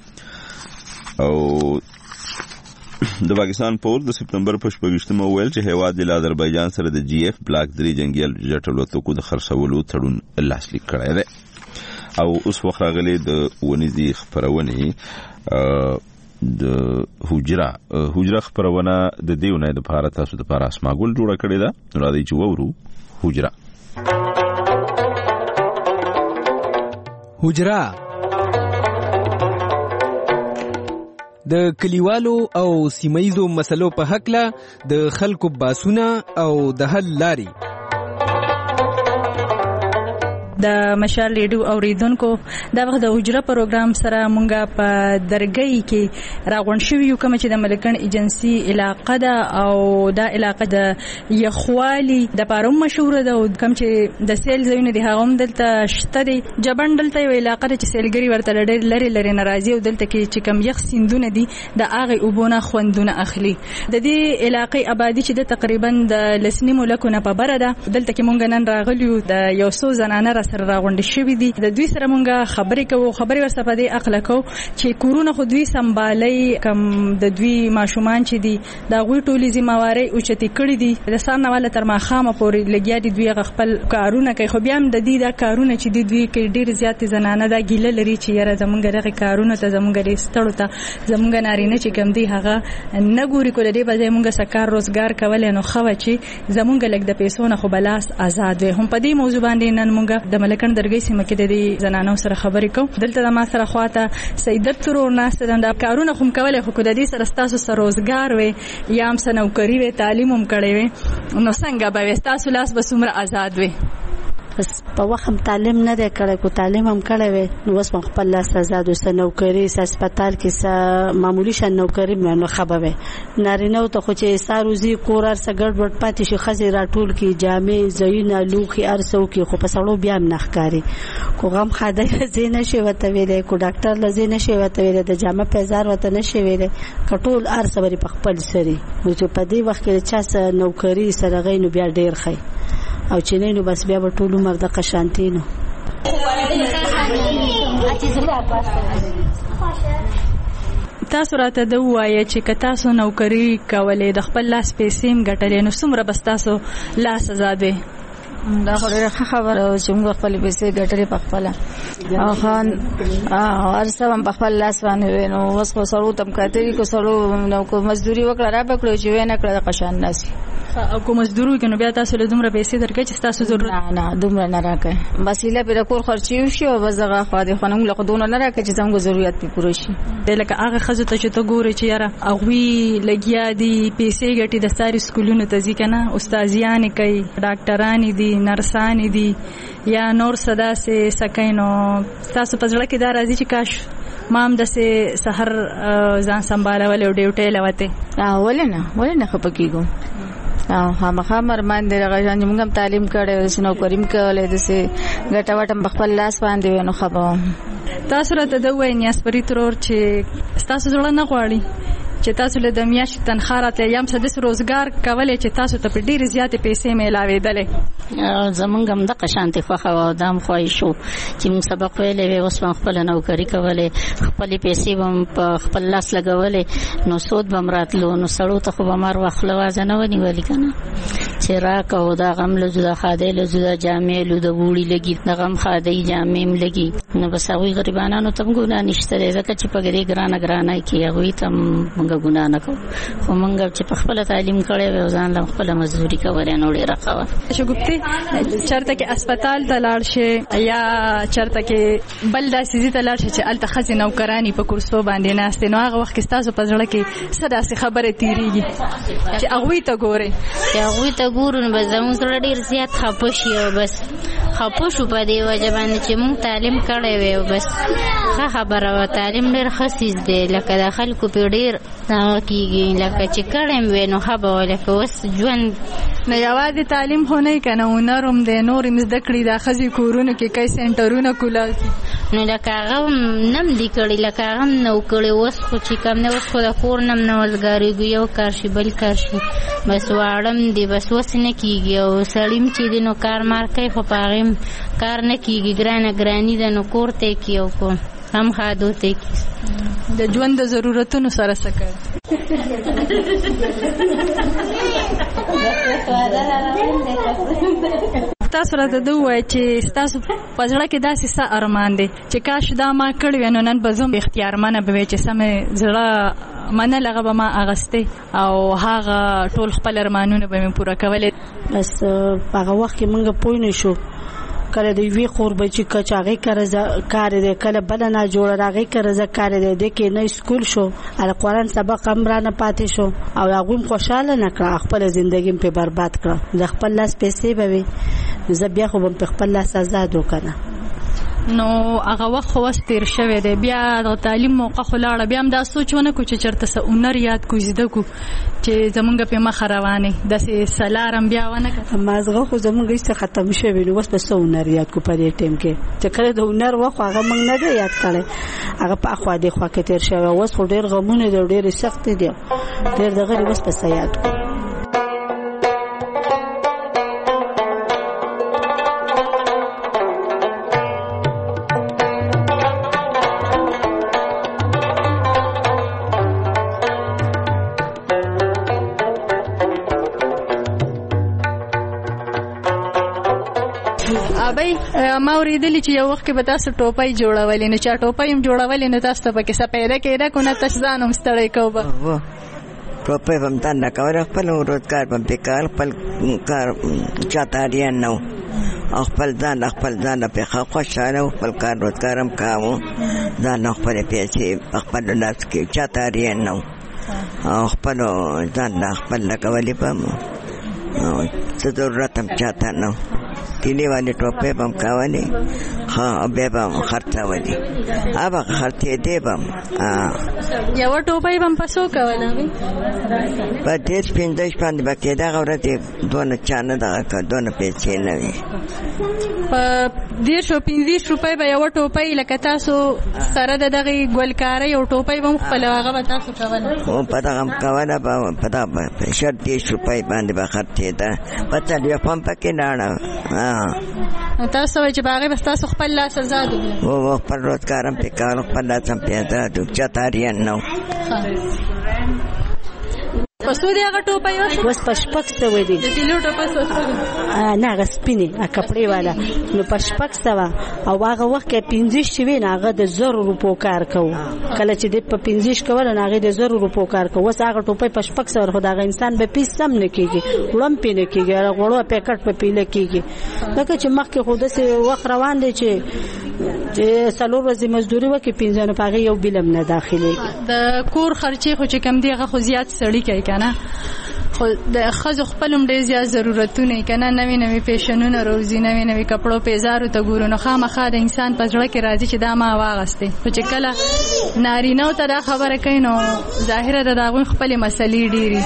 او د پاکستان پور د سپتمبر په شپږویشتمه وویل چې هیواد د آذربایجان سره د جی ایف بلاک درې جنګي جټ الوتکو د خرڅولو تړون لاسلیک کړی دی. او اوس وخت راغلی د ونیزي خپرونې د حجره حجره خپرونه د دې ونې د پاره تاسو د پاره اسماګل جوړه کړې ده. نو راځي چې وورو حجره. حجره د کلیوالو او سیمایزو مسلو په حق له د خلکو باسونه او د حل لاري. د مشال ریډیو اوریدونکو دا وخت د حجره پروګرام سره مونږه په درګۍ کې راغون شو یو کوم چې د ملکن ایجنسی علاقه ده او دا علاقه د یخوالي د پاروم مشهور ده او کوم چې د سیل زوینه د هغه دلته شته دي. جبن دلته یو علاقه چې سیلګری ورته ډېر لري لري ناراضي او دلته کې چې کوم یخ سیندونه دي د هغه اوبونه خوندونه اخلي. د دې علاقې آبادی چې د تقریبا د لسنی ملکونه په بره ده. دلته کې مونږ نن راغلیو د یو څو زنانه سره راغونډې شوې دي. د دوی سره مونږه خبرې کوو خبرې ورسره په دې اقله کوو چې کورونه خو دوی سمبالي کم د دوی ماشومان چې دي دا غوي ټولې ذمہواري او چتي کړې دي. د سان والا تر ماخامه پورې لګیا دي دوی خپل کارونه کوي. خو بیا هم د دې دا کارونه چې دوی دوی کې ډېر زیات زنانه دا ګیله لري چې یاره زمونږ دغه کارونه ته زمونږ د ستړو ته زمونږ نارینه چې کم دي هغه نه ګوري کول دي بځای مونږ سکار روزګار کول نو خو چې زمونږ لګ د پیسو نه خو بلاس آزاد وي. هم په دې موضوع باندې نن مونږ د ملکن درګۍ سیمه کې د دې زنانو سره خبرې کوم. دلته د ما سره خواته سیدت ترور ناست ده. دا کارونه خو کولای خو د دې سره تاسو سره روزګار وي یا هم سنوکری وي تعلیم هم کړی وي نو څنګه به تاسو لاس به څومره آزاد وي. بس په وخت هم تعلیم نه دی کړی کو تعلیم هم کړی وي نو اوس خپل لاس آزاد وسه نوکری س هسپتال کې س معمولی شان نوکری مې نو خبره نارینه ته خو چې ساروزی کورار س ګډ وډ پاتې شي خزي راټول کې جامې زینه لوخي ارسو کې خو په سړو بیا نخکاری کو غم خاده زینه شي وته ویلې کو ډاکټر لزینه شي وته ویلې د جامه پیزار وته نشي ویلې کټول ارسوري په خپل سری نو چې په دې وخت کې چا س نوکری سره غینو بیا ډیر خي او چې نه نو بس بیا په ټولو مرده قشانتینو. تاسو راته د وایي چې که تاسو نوکری کولې د خپل لاس پیسې هم ګټلې نو څومره بس تاسو لاس آزاد وي؟ دا خبره خبره چې موږ خپل پیسې ګټلې په خپل او خان او ارسم په خپل لاس باندې نو اوس خو سړو تم کاتري کو سړو نو کو مزدوري وکړه را پکړو چې وینه کړه قشان ناسي او کوم مزدوري کنه بیا تاسو له دومره پیسې درکې چې تاسو ضرورت نه نه دومره نه راکې بس له په کور خرچي وشي او بزغه خو دې خنم له خدونه نه راکې چې زموږ ضرورت په پوره شي د لکه هغه خزه ته چې ته ګوري چې یاره اغوی لګیا دي پیسې ګټي د ساري سکولونو ته ځي کنه استادیان کوي ډاکټران دي نرسان دي یا نور صدا سه سکینو تاسو په ځړه کې دا راځي چې کاش مام د سه سحر ځان سمبالول او ډیوټي لوته ولنه ولنه خپکیګو او هغه مرمان دی راغی چې موږ تعلیم کړو سينو کریم کولې د سه ګټه وټم خپل لاس باندې ونه خبر تاسو راته د وینې اسپری ترور چې تاسو ځړه نه غواړي چې تاسو له د میاشتې تنخواه راته یم سدس روزګار کولای چې تاسو ته په ډېرې زیاتې پیسې میلاوېدلې زمونږ هم دغه شانتې خوښه وه او دا هم خواهش وو چې موږ سبق ویلی وی اوس به خپله نوکري کولې خپلې پیسې به م په خپل لاس لګولې نو سود به م راتلو نو سړو ته خو به مار وخله وازه نه ونیولي که نه چې راکه او دغه هم لزو د خادۍ لزو د جامې لو د ووړي لګي دغه هم خادۍ جامې م لګي نو بس هغوی غریبانانو ته هم ګناه نشته دی ځکه چې په دې ګرانه ګرانۍ کې هغوی ته هم ګناه نه کوو خو موږ چې په خپله تعلیم کړی وی او ځان له خپله مزدوري کولی نو ډېره ښه وه شګفتې چېرته کې اسپتال ته لاړ شې یا چېرته کې بل داسې ځای ته لاړ شې چې هلته ښځې نوکرانې په کرسو باندې ناستې نو هغه وخت کې ستاسو په زړه کې څه داسې خبرې تېرېږي چې هغوی ته ګورئ چې هغوی ته ګورو نو بس زموږ زړه ډېر زیات خفه شي او بس خفه شو په دې وجه باندې چې موږ تعلیم کړی وی او بس ښه خبره وه تعلیم ډېر ښه څیز دی لکه د خلکو پې ډېر هغه کېږي لکه چې کړی م وی نو ښه به وه لکه اوس ژوند نو یوازې تعلیم خو نه که نه هنر هم دی نور هم زده کړي دا ښځې کورونو کې کوي سینټرونه کولاو نو لکه هغه هم نه م دي کړي لکه هغه هم نه و کړي اوس خو چې کوم نه اوس خو د کور نه م نه وزګارېږو یو کار شي بل کار شي بس واړه م دي بس اوس نه کېږي او سړي م چې دي نو کار مار کوي خو په هغې م کار نه کېږي ګرانه ګراني ده نو کور ته یې کي او کو هم خادو ته یې کي د ژوند د ضرورتونو سره څه کوي تاسو راته د ووایه چې ستاسو په زړه کې داسې څه ارمان دی چې کاش دا ما کړی وی نو نن به زه اختیارمنه به وی چې سمې زړه منل هغه به ما اغستې او هغه ټول خپل ارمانونه به مې پوره کولې بس هغه وخت کې موږ پوه نه شو کله د یوې خور بچي که چې هغې کره کار دی کله بله نه جوړه هغې کره زه کار دی دې کې نه سکول شو هله قرآن سبق هم رانه پاتې شو او هغوی م خوشحاله نه کړه خپله زندګي م پې برباد کړه د خپل لاس پیسې به وي زه بیا خو به م په خپل لاس آزاد وکنه نو هغه وخت خو اوس تېر شوی دی بیا د تعلیم موقع خو لاړه بیا هم دا سوچ ونه کړو چې چېرته څه هنر یاد کړو زده کړو چې زمونږ پې مخه روانې داسې سلار هم بیا ونه کړه مازغه خو زمونږ هېڅ ختم شوی نو اوس به څه هنر یاد کړو په دې ټایم کې چې کله د هنر وخت هغه موږ نه دی یاد کړی هغه په اخوا دې خوا کې تېر شوی اوس خو ډېر غمونه دي او ډېرې سختې دي ډېر دغه اوس به څه یاد کړو ما اورېدلي چې یو وخت کې به تاسو ټوپۍ جوړولې نو چا ټوپۍ هم جوړولې نو تاسو ته پکې څه پیدا کېده کو نه تاسو ځان هم ستړی کوو به ټوپۍ به م دنده کوله خپل روزګار به م پې کول خپل کار چاته اړین نه و او خپل ځان خپل ځان پې ښه خوشحاله و خپل کار روزګار هم کوو ځان خپلې پیسې په خپلو لاس کې چاته اړین نه و او خپلو ځان خپل لګولې به م څه ضرورت هم چاته نه و تیلی والی ټوپۍ به م کولې ښه بیا به م خرڅولې هغه خرڅېدې به م یوه ټوپۍ به م په څو کوله په دېرش پنځه باندې به کېده هغه ورځ یې دونه چا نه دغه کړه دونه پیسې نه وي په دېرش او پنځویشت روپۍ به یوه ټوپۍ لکه تاسو سره د دغې ګلکارۍ او ټوپۍ به م خپله هغه به تاسو کوله په دغه م کوله به په دغه شل دېرش روپۍ باندې به خرڅېده په څلوېښت هم پکې لاړه نو تاسو وایئ چې په هغې به ستاسو خپل لاس ازاد و و خپل روزګار هم پې کول خپل لاس هم پې ازاد و چاته اړین نه و په په سو دی هغه ټوپه یو وس پشپک سو دی د تیلو ټوپه سو نه هغه سپینې کپړې والا نو پشپک سو او هغه وخت کې پنځه شوي نه هغه د زر روپو کار کوو کله چې د په پنځه کول نه هغه د زر روپو کار کوو وس هغه ټوپه پشپک سو خو دا انسان به پیس سم نه کیږي ولم پینې کیږي هغه غوړو پیکټ په پیله کیږي لکه چې مخکې خو داسې وخت روان دی چې چې څلور ورځې مزدوري وکړي پنځه نه پاغه یو بلم نه داخلي د کور خرچې خو چې کم دی هغه خو زیات سړی کوي کنه خو د خزو خپل هم ډېر زیات ضرورتونه کنه نوې نوې فیشنونه روزي نوې نوې کپړو پیزارو ته ګورو نو خامخا د انسان په زړه کې راځي چې دا ما واغسته خو چې کله نارینه ته دا خبره کوي نو ظاهره د داغون خپل مسلې ډېری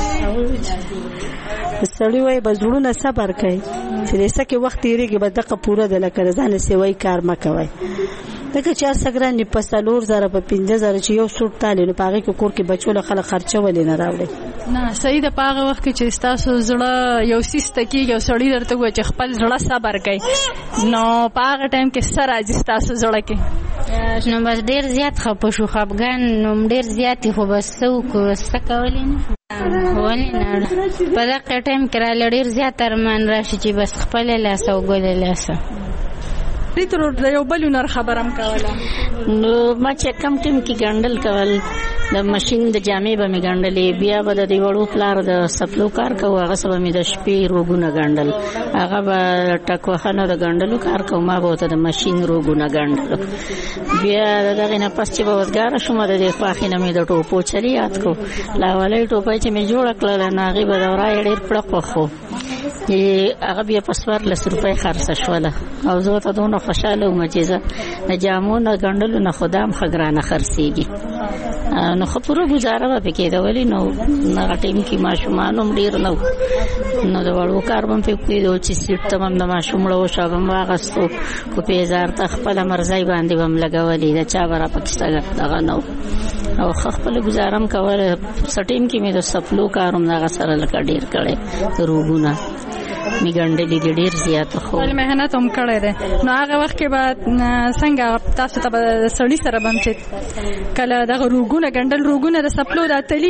سړی وای بزړونه صبر کوي چې لسکه وخت یېږي به دغه پوره د لکه ځان سیوي کار مکوي دغه چار سګران په سلور زره په پنځه زره چې یو سوټ تاله نو پاغه کې کور کې بچول خلک خرچه ولې نه راوړي نه صحیح د پاغه وخت کې چې تاسو زړه یو سیسته کې یو سړی درته وای چې خپل زړه صبر کوي نو پاغه ټایم کې سره راځي تاسو زړه کې نو بس ډیر زیات خپه شو خپګان نو ډیر زیات خو بس سو کو سکولې نه ولې نه په دغه ټایم کې را لړیر زیات ارمان راشي چې بس خپل لاس او ګل لاس ریتر د یو بل نور خبرم کوله نو ما چې کم ټیم کې ګندل کول د ماشين د جامې به می ګندلې بیا به د وړو پلار د سپلو کار کوو هغه سبا می د شپې روغونه ګندل هغه به ټکوخنه د ګندلو کار کوم ما به ته د ماشين روغونه ګندل بیا دغه نه پس چې به وزګار شوم د دې خواخینه می د ټوپو چلی یاد کو لا ولې ټوپای چې می جوړ کړل نه هغه به راي ډېر پړق خو هغه بیا پسوار لس روپۍ خرڅ شوله او زه ته دونه خوشاله وم چې زه د جامو نه ګندلو نه خدام خګرانه خرڅېږي نو خو پوره گزاره به پکې دا ولی نو هغه ټیم کې ماشومان هم ډېر نو نو د وړو کار هم په کې دوه چې سیټ تمام د ماشوم له شابم واغستو کو په هزار تخپل مرزای باندې هم لګولې دا چا ورا پکې دغه نو او خپل گزارم کوله سټیم کې مې د سپلو کاروم هغه سره لکه ډېر کړي روغونه می ګندلې دي ډېر زیات خو ول مهنت هم کړی دی نو هغه وخت کې بعد څنګه تاسو ته سړی سره بم چې کله دغه روغونه ګندل روغونه د سپلو د تلی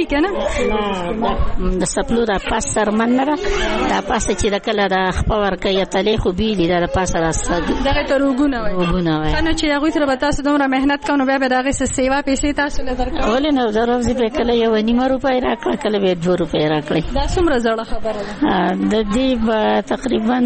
کنه د سپلو د پاس سر من نه دا پاس چې د کله د خپور کوي تلی خو بیلی د پاس راست دغه ته روغونه وای روغونه وای کنه چې هغه سره تاسو دومره مهنت کوو بیا به دغه سیوا پیسې تاسو له درکړه ول نه ضروري په کله یو نیمه روپۍ راکړه کله به دوه روپۍ راکړي دا څومره زړه خبره ده د دې تقریبا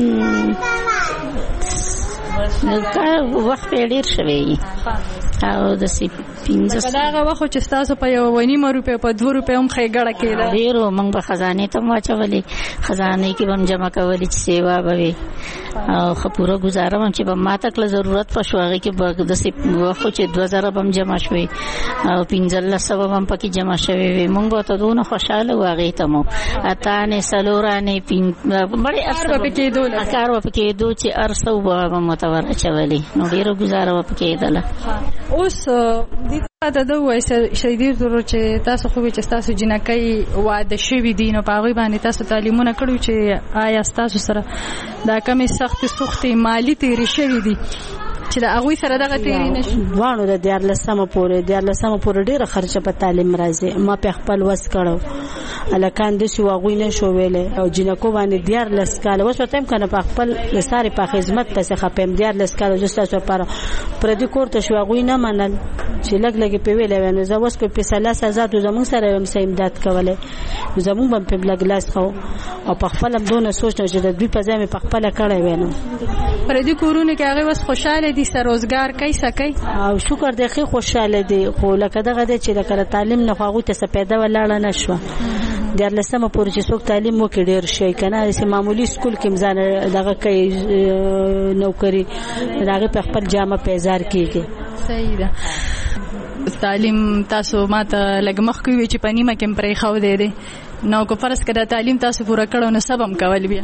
نو وخت ډیر شوی او د سی پینځه داغه وخت چې تاسو په یو ونیمه روپۍ په دوه روپۍ هم خېګړه کېده ډیرو موږ په خزانه ته واچولې خزانه کې هم جمع کولې چې سیوا به او خپوره گزاره هم چې به ماته کله ضرورت پښو هغه کې به د سی وخت چې دوه زره هم جمع شوي او پنځه سو هم پکې جمع شوي وي موږ ته دونه خوشاله واغې ته مو اتانه سلورانه پین بڑے اثر په کې دوه کار په کې دوه چې ارسو به متور چولې نو ډیرو گزاره په کې دله اوس د دا د وای شهیدی ضرور چې تاسو خو چې تاسو جنکۍ واده شوی دي نو په غوي باندې تاسو تعلیمونه کړو چې آیا تاسو سره دا کمی سخت سخت مالی تیری شوی دي چې دا هغه سره دغه تیری نشي وانه د دیار لسمه پورې دیار لسمه پورې ډیره خرچه په تعلیم راځي ما په خپل وس کړو الکان د شو غوي نه شو ویلې او جنکو باندې دیار لس کاله وس ټیم کنه په خپل لساري په خدمت پسې خپم دیار لس کاله جسته سو پر پر دې کوړه شو غوي نه منل چې لګ لګ په ویلې ونه زه وس په پیسلاس آزاد زمون سره هم سم امداد کوله زمون په بلګ لاس خو او په خپل دونه سوچ نه چې د دوی په ځای په خپل کړه وینم پر دې کورونه کې هغه وس خوشاله دي سره روزګار کوي سکي او شکر دې خې خوشاله دي خو لکه دغه دې چې لکه تعلیم نه خو ته سپیده ولاړ نه شو د لسمه پورې چې څوک تعلیم وکړي ډیر شي کنه چې معمولی سکول کې مزان دغه کوي نوکری دغه په خپل جامه پیزار کیږي صحیح ده تعلیم تاسو ماته لګمخ کوي چې پنیمه کې پرې خو دی دی نو کو فرض کړه تعلیم تاسو پوره کړو نو سبم کول بیا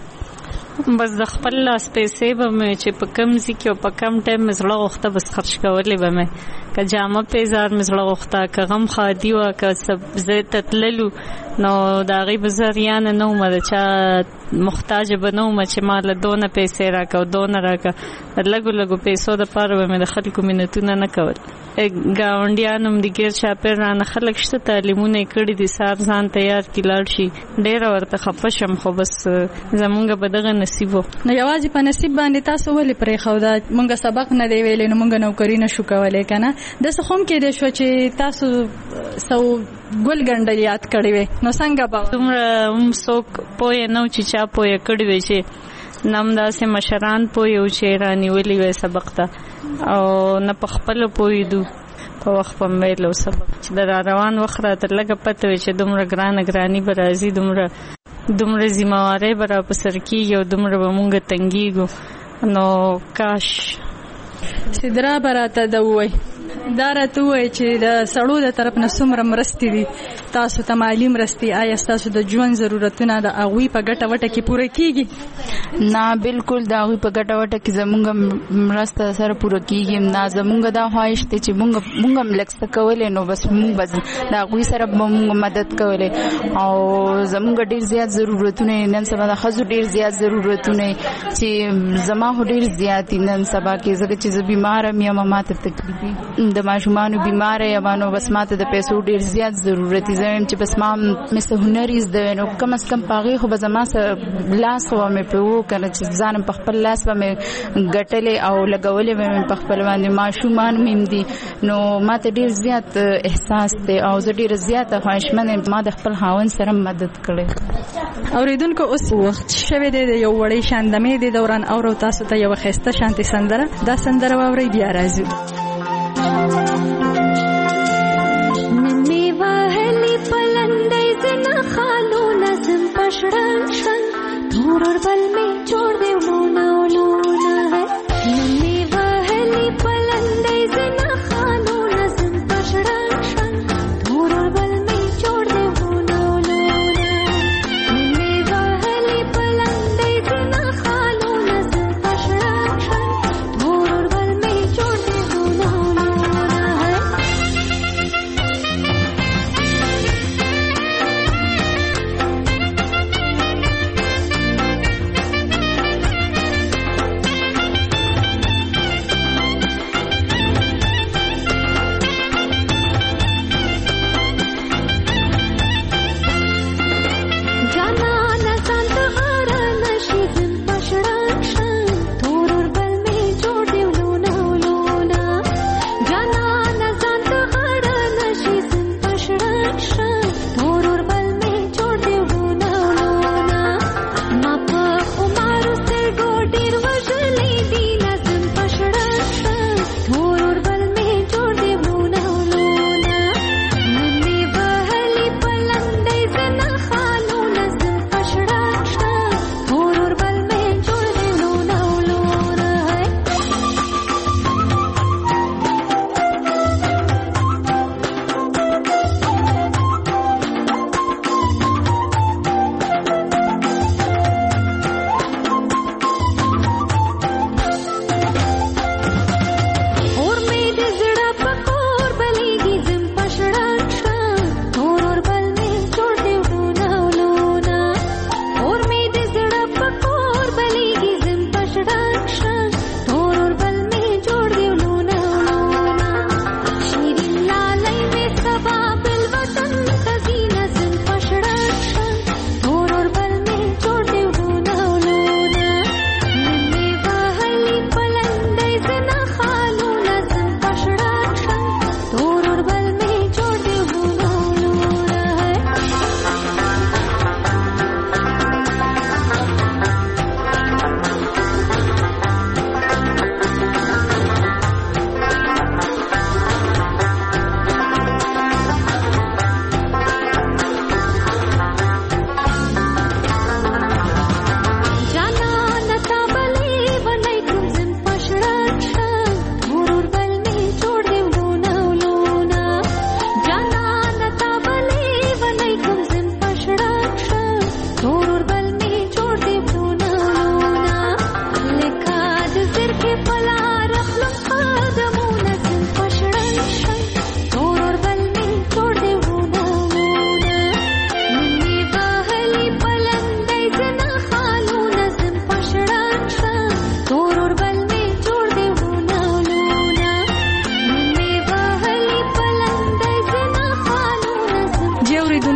بس د خپل لاس پیسې به مې چې په کم ځکه او په کم ټایم مې زړه غوښته بس خرج کولې به مې که جامه پیزار مې زړه غوښته که غم خادي وه که سبزی ته تللو نو د هغې به زه ریانه نه ومه د چا محتاجه به نه ومه چې ما له دونه پیسې راکړه او دونه راکړه د لږو لږو پیسو دپاره به مې د خلکو منتونه نه کول گاونډیان هم د ګیر چاپیر رانه خلک شته تعلیمونه کړي دي سار ځان تیار کی لاړ شي ډیر ورته خپه شم خو بس زمونږ به دغه نصیب نو یوازې په نصیب باندې تاسو ولې پرې خو دا مونږ سبق نه دی ویلې نو مونږ نوکری نشو کولای کنه د څه هم کې د شو چې تاسو سو ګل ګندل یاد کړی وي نو څنګه به تمره هم څوک پوهه نو چې چا پوهه کړی وي چې نام داسې مشران پوهه او چې رانیولي وي سبق ته او نه په خپل پوهېدو په وخت په ویلو سبق چې د روان وخت راته لږه پته وي چې دومره ګرانه ګراني به راځي دومره دومره ذمہوارۍ به را په سر کېږي او دومره به مونږ تنګېږو نو کاش سدرا به راته ده ووایي دا راته ووایي چې د سړو د طرف نه څومره مرستې دي تاسو ته مالي مرستې آیا ستاسو د ژوند ضرورتونه د هغوی په ګټه وټه کې پوره کېږي؟ نه بالکل د هغوی په ګټه وټه کې زمونږ مرسته سره پوره کېږي نه زمونږ دا خواهش دی چې مونږ مونږ هم لږ څه کولی نو بس مونږ به د هغوی سره به مونږ مدد کولی او زمونږ ډېر زیات ضرورتونه نن سبا د ښځو ډېر زیات ضرورتونه چې زما خو ډېر زیات دي نن سبا کې ځکه چې زه بیمار یم یم ما ته تکلیف د ماشومانو بیماره یم نو بس ما ته د پیسو ډېر زیات ضرورت دی زه یم چې بس ما مې څه هنر زده وی نو کم از کم په هغې خو به زما څه لاس خو به مې پرې و که نه چې ځان په خپل لاس به مې ګټلې او لګولې به مې په خپل باندې ماشومان مې هم دي نو ما ته ډېر زیات احساس دی او زه ډېره زیاته خواهشمند یم ما د خپل خاوند سره مدد کړی. اورېدونکو اوس وخت شوی دی د یو وړی شاندمې د دوران اورو تاسو ته یوه ښایسته شانتې سندره دا سندره واورئ بیا راځو. نمی وهلی پلندی زنا خالو نظم پشڑن شن دور اور بل میں چھوڑ دے لونا لونا ہے نمی وهلی پلندی زنا خالو نظم پشڑن شن دور اور بل میں چھوڑ دے لونا لونا نمی وهلی پلندی زنا خالو نظم پشڑن شن دور اور بل میں چھوڑ دے لونا لونا ہے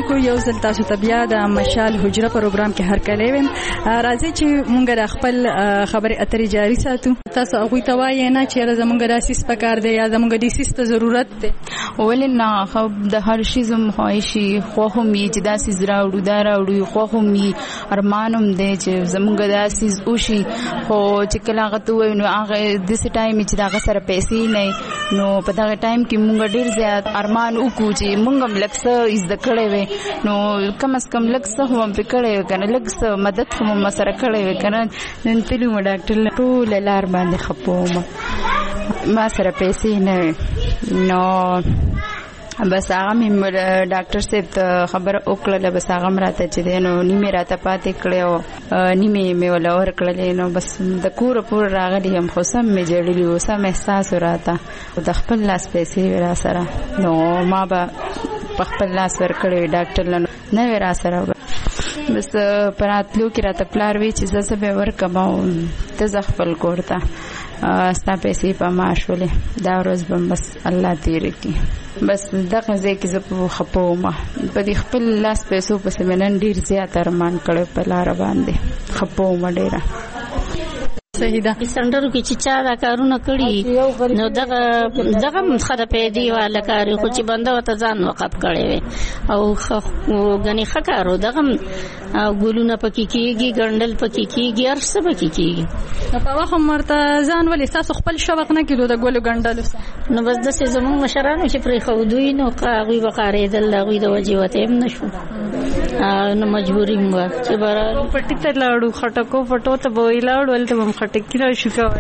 اوریدونکو یو ځل تاسو ته بیا د مشال حجره پروګرام کې هرکلی ویم. راځي چې مونږ د خپل خبرې اترې جاري ساتو. تاسو هغوی ته وایئ نه چې زمونږ دا سیس پکار دی یا زمونږ دې سیس ته ضرورت دی؟ ولې نه، خو د هر شي زم خواهشي خوښ هم وي چې دا سیز راوړو دا راوړو، خوښ هم وي ارمان هم دی چې زمونږ دا سیز وشي. خو چې کله هغه ته ووایو نو هغه داسې ټایم چې د هغه سره پیسې نه وي، نو په دغه ټایم کې مونږ ډېر زیات ارمان وکړو چې مونږ هم لږ څه زده کړی وی، نو کم از کم لږ څه خو هم پرې کړی وی که نه، لږ څه مدد خو هم سره کړی وی که نه. نن تللي وم ډاکټر ټوله لار باندې خفه وم، ما سره پیسې نه وي. نو بس هغه مې ډاکټر صاحب ته خبره وکړله، بس هغه هم راته چې دی نو نیمې راته پاتې کړې او نیمې مې وله ورکړلې. نو بس د کوره پورې راغلي یم، خو سم مې جړلي وو، سم احساس و راته د خپل لاس پیسې وې را سره، نو ما به په خپل لاس ورکړې وې، ډاکټر له نه وې را سره. بس په راتلو کې راته پلار وی چې زه څه به ورکړم او ته ځه خپل کور ته، ستا پیسې په ما شولې، دا ورځ به بس الله تېره کړي. بس دغه ځای کې زه په خفه وم، په دې خپل لاس پیسو پسې مې نن ډېر زیات ارمان کړی، په لاره باندې خفه وم ډېره. صحیح ده. سندرو کې چې چا دا کارونه کړي نو دغه دغه خره پیدي والا کار خو چې بنده وته ځان وقف کړي وي او غني خکارو دغه ګلونه پکې کیږي، ګندل پکې کیږي، هر څه پکې کیږي. په واخه مرته ځان ولې تاسو خپل شوق نه کیدو د ګلو ګندل؟ نو بس د سه زمون مشرانو چې پرې خو دوی نو قاوی وقاریدل غوي د وجه وته هم نشو، نو مجبوری مو چې بار پټی ته لاړو خټکو پټو ته بوې لاړو ولته هم خټکی را شو کول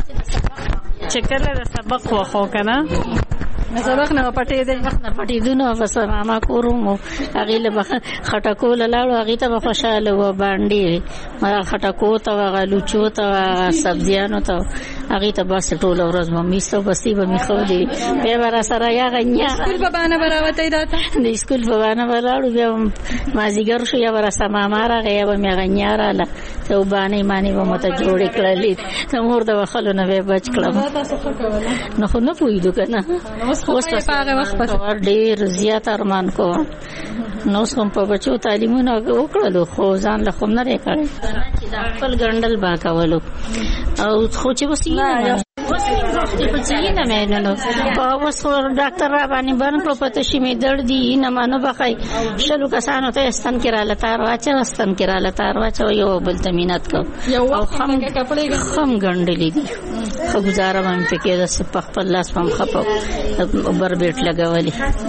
چې کله د سبق وخو کنه نه سبق نه پټې دې نه پټې دونه بس ما کوروم هغه له خټکو لاړو هغه ته خوشاله و باندې ما خټکو ته غلوچو ته سبزیانو ته هغه ته بس ټول ورځ مې میسو بسې به می خو دي په ورا سره یا غنیا سکول په باندې براوته راته د سکول په باندې ولاړو بیا مازیګر شو یا ورا سما مارا غیا به می غنیا را له ته باندې مانی و مت جوړ کړلې ته مور د وخلو نه به بچ کړم نو خو نه پویدو کنه اوس په هغه وخت په ډیر زیات ارمان کو نو څوم په بچو تعلیمونه وکړلو خو ځان له کوم نه ریکړ چې دا خپل ګندل با کولو او خو چې وسیله په نه مې نو په وسو ډاکټر را باندې باندې په پته شي مې درد دي نه مانو بخای شلو کسانو ته استن کرا لتار واچ استن کرا لتار واچ یو بل تمینت کو او خم خم ګندلې دي خو گزاره باندې پکې د سپخ په لاس پم خپو بر بیٹ لګولې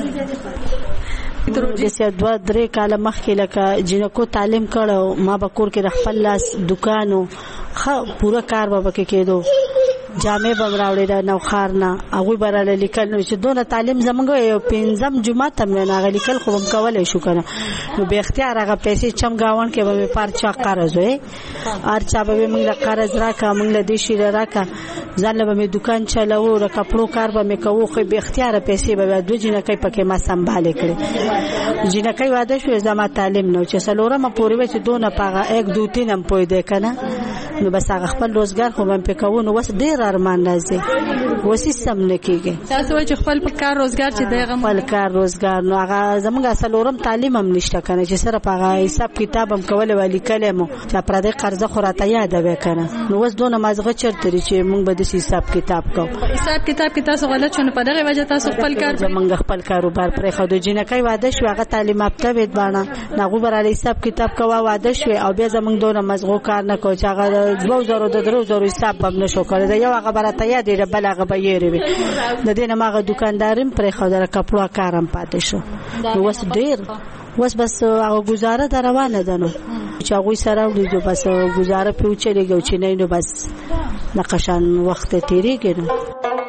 د سیا دوا درې کاله مخکې لکه جنکو تعلیم کړو ما به کور کې خپل لاس دکانو خو پورا کار به کې کېدو جامع بمراوړې دا نو خارنا هغه براله لیکل نو چې دونه تعلیم زمونږ یو پنځم جمعه ته مې نه لیکل خو هم کولای شو کنه نو به اختیار هغه پیسې چمګاون کې به پارچا قرض وي ار چا به موږ قرض راکا موږ د شي راکا ځان له به دکان چلاو را کپړو کار به مې کوو خو به اختیار پیسې به دوه جنہ کوي پکې ما سنبال کړې جنہ کوي واده شو زما تعلیم نو چې سلورم پورې و چې دونه پاغه یک دو تین هم پوي ده کنه نو بس هغه خپل روزګار خو هم پکاو نو وس ډیر ارمان راځي وسی سم نه کیږي تاسو چې خپل کار روزګار چې دغه خپل کار روزګار نو هغه زموږ سلورم تعلیم هم نشته کنه چې سره پاغه حساب کتاب هم کول ولی کلمو چې پردې قرضه خو راته یاد وکړه نو وس دونه مازغه چرته چې موږ به د حساب کتاب کو حساب کتاب کې تاسو غلط شونه په دغه وجه تاسو خپل کار زموږ خپل کاروبار پرې خو د جنکای واده شو هغه تعلیم یافته وید باندې نغو براله حساب کتاب کوا واده شو او بیا زموږ دونه مازغه کار نه کو چې هغه دوه زره د درو زره حساب هم نشو کړی دا یو هغه براته یاد دی بل هغه به یې ری د دې نه ماغه دکاندارم پرې خو در کپړو کارم پاتې شو نو وس ډیر وس بس هغه گزاره در روانه ده نو چې هغه سره ولې بس گزاره پیوچلېږي چې نه نو بس نقشان وخت تیریږي نو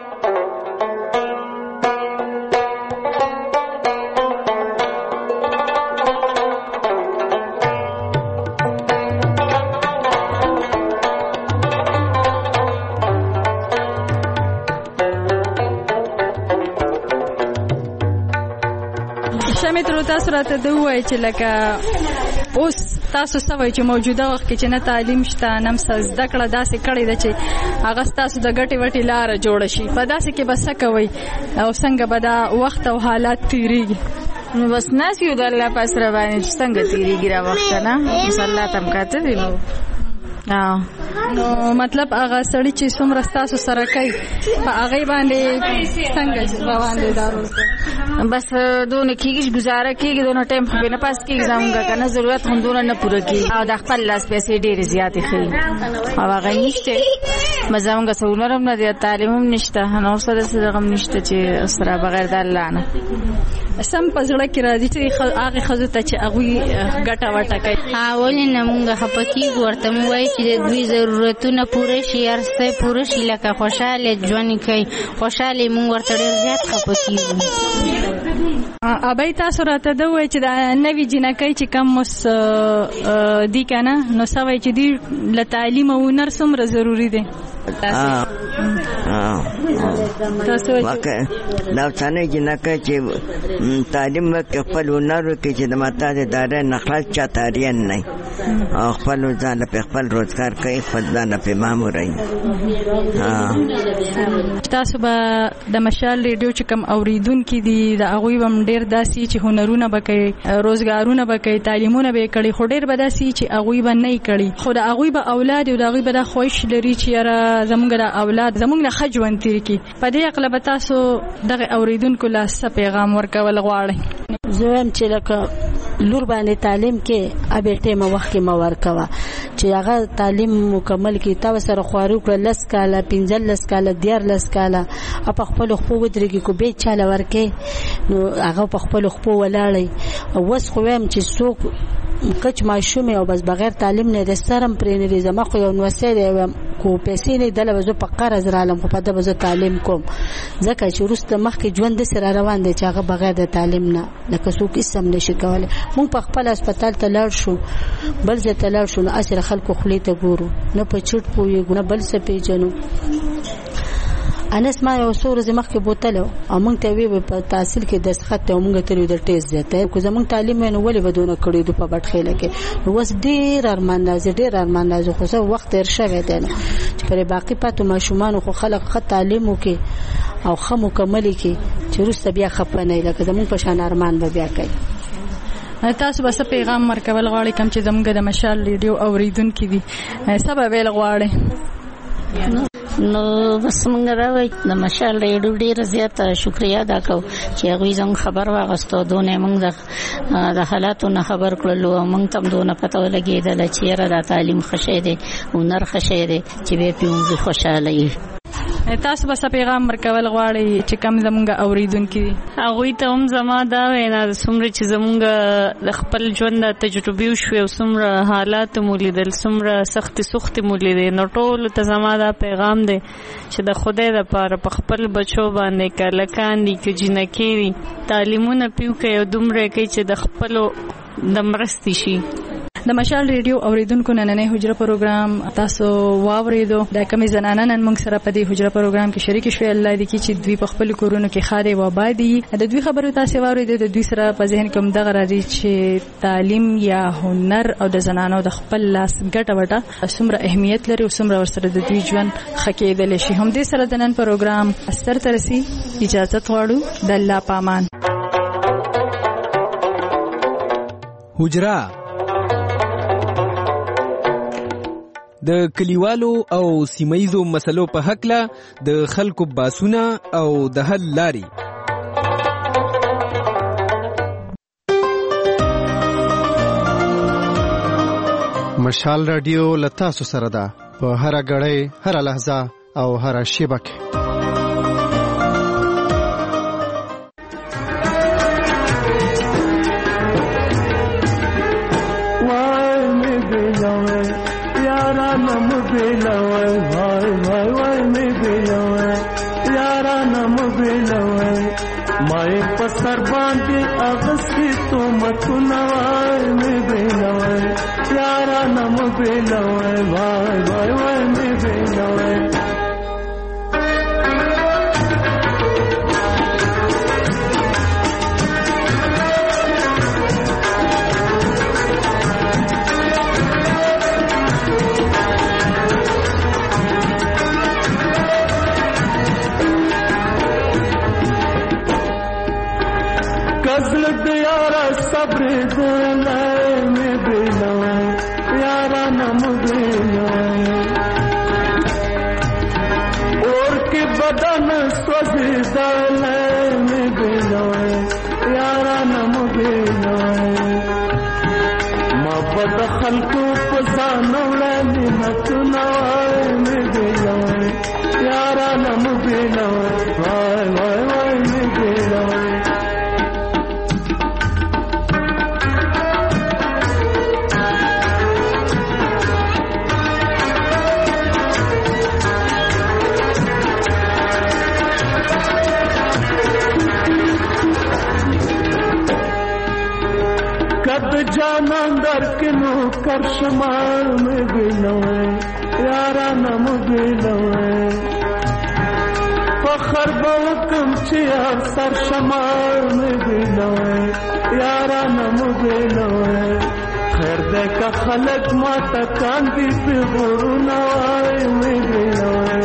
تاسو راته دی وای چې لکه اوس تاسو سوي چې موجوده وخت کې چې نه تعلیم شته نه زده کړه داسې کړی د چې هغه تاسو د ګټي وټي لار جوړ شي په داسې کې بس کوي او څنګه به دا وخت او حالات تیریږي نو بس ناس یو د الله پاس را باندې څنګه تیریږي را وخت نه مصلا تم کاته دی نو نو مطلب هغه سړی چې څومره ستاسو سره کوي په هغه باندې څنګه روان دي دارو بس دونه کېږي گزاره کېږي دونه ټایم خو نه پاس کېږي زموږه کنه ضرورت هم دونه نه پوره کېږي او د خپل لاس پیسې ډېرې زیاتې خي او هغه نشته مزموږه څونه هم نه دی تعلیم هم نشته نو سره سره هم نشته چې سره بغیر د الله نه سم پزړه کې راځي چې هغه خزو ته چې هغه ګټه وټه کوي ها ولې نه مونږه خپکی ورته مو وای چې د دوی ضرورتونه پوره شي ارسته پوره شي لکه خوشاله ژوند کوي خوشاله مونږ ورته ډیر زیات خپکی ابای تاسو راته دا وای چې د نوی جنکۍ چې کم مس دی کنه نو سوي چې دی ل تعلیم او هنر څومره ضروری دي تاسو تاسو واکه دا څنګه جنکۍ چې تعلیم وکړي خپل هنر وکړي چې د ماته د دارې نخلاص چاتاریان نه او خپل ځان په خپل روزګار کوي خپل ځان په مامورای تاسو به د مشال ریډیو چې کم اوریدونکو دي د هغه هم ډیر داسي چې هنرونه بکوي روزګارونه بکوي تعلیمونه به کړي خو ډیر به داسي چې هغه به نه کړي خو د هغه به اولاد او د هغه به د خوښ لري چې را زمونږ د اولاد زمونږ نه خجوان تیر کی په دې عقل به تاسو دغه اوریدونکو لا څه پیغام ورکول غواړي زویم چې لکه لور باندې تعلیم کې ابېټه مو وخت کې مو ورکوا چې هغه تعلیم مکمل کې تاسو سره خوارو کړ لس کاله پنځل لس کاله دیر لس کاله په خپل خپل ودرېږي کو به چاله ورکې نو هغه په خپل خپل ولاړی او وس خو هم چې څوک کچ ماشومه او بس بغیر تعلیم نه د سرم پرې نه زما خو یو نوسه دی کو پیسې نه دله وزو په قرض رالم خو په دغه وزو تعلیم کوم ځکه چې روسته مخکې ژوند سره روان دی چې هغه بغیر د تعلیم نه لکه څوک اسم نشي کولای مونږ په خپل هسپتال ته لاړ شو بل ځای ته لاړ شو نو اسره خلکو خلی ته ګورو نه په چټ پوي ګونه بل څه پیژنو انس ما یو سور زمخ کې بوتلو او مونږ ته وی په تحصیل کې د سخت ته مونږ ته د ټیسټ زته کو زمونږ تعلیم نه ولې بدونه کړی د په بټخېله کې نو وس ډیر ارمان ناز ډیر ارمان ناز خو څو وخت تر شوه دی نو چې پر باقی پاتو ماشومان خو خلک خ تعلیم وکي او خ مکمل کی چې روسته بیا خپنه لکه زمونږ په شان ارمان به بیا کوي تاسو بس پیغام مرکول غواړي کوم چې زموږ د مشال ریډیو اوریدونکو دي سبا ویل غواړي نو بس موږ راوي د مشال ریډیو ډیر زیات شکریا ادا کوو چې هغه زموږ خبر واغستو دونه موږ د حالاتو نه خبر کړلو موږ تم دونه پته ولګیدل چې را د تعلیم خشه دي هنر خشه دي چې به پیوږي خوشاله وي تاسو بس پیغام مرکول غواړي چې کم زمونږ اوریدونکو دي هغه ته هم زما دا وینا سمره چې زمونږ د خپل ژوند تجربه شو او سمره حالات مولیدل سمره سخت سخت مولیدل نو ټول ته زما دا پیغام دی چې د خدای لپاره په خپل بچو باندې کلکان دي چې جنکې تعلیمونه پیو کوي او دومره کوي چې د خپل د مرستي شي د مشال ریډیو اوریدونکو نننې حجره پروګرام تاسو واوریدو د کمی زنانه نن موږ سره په دې حجره پروګرام کې شریک شوي الله دې کې چې دوی په خپل کورونو کې خاله و آبادی د دوی خبرو تاسو واوریدو د دوی سره په ذهن کې دغه راځي چې تعلیم یا هنر او د زنانو د خپل لاس ګټه وټه څومره اهمیت لري او څومره ورسره د دوی ژوند خکېدل شي هم دې سره د نن پروګرام ستر ترسي اجازه غواړو د الله پامان حجره د کلیوالو او سیمایزو مسلو په حق له د خلکو باسونه او د حل لاري مشال رادیو لتا سو سره ده په هر غړې هر لحظه او هر شیبه کې سر باندې اغستی تو متنوای می بینوای یارا نم بینوای وای وای وای می بینوای کزلک لپاره صبر دلای مې بینوي یارانه مو بینوي اور کې بدن سوځېدلی مې بینوي یارانه مو بینوي ما به د خلکو په ځان وړه منتونه وای مې بینوي یارانه مو بینوي وای وای وای مې بینوي کد جانان در کنو کرشمار میں بینوئے یارانہ مو بینوئے فخر بوکم چیار سر شمار میں بینوئے یارانہ مو بینوئے خیر دے کا خلق ماتا کاندی پی غرون آئے میں بینوئے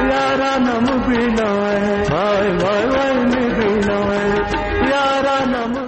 یارانہ مو بینوئے وائے وائے وائے میں بینوئے یارانہ مو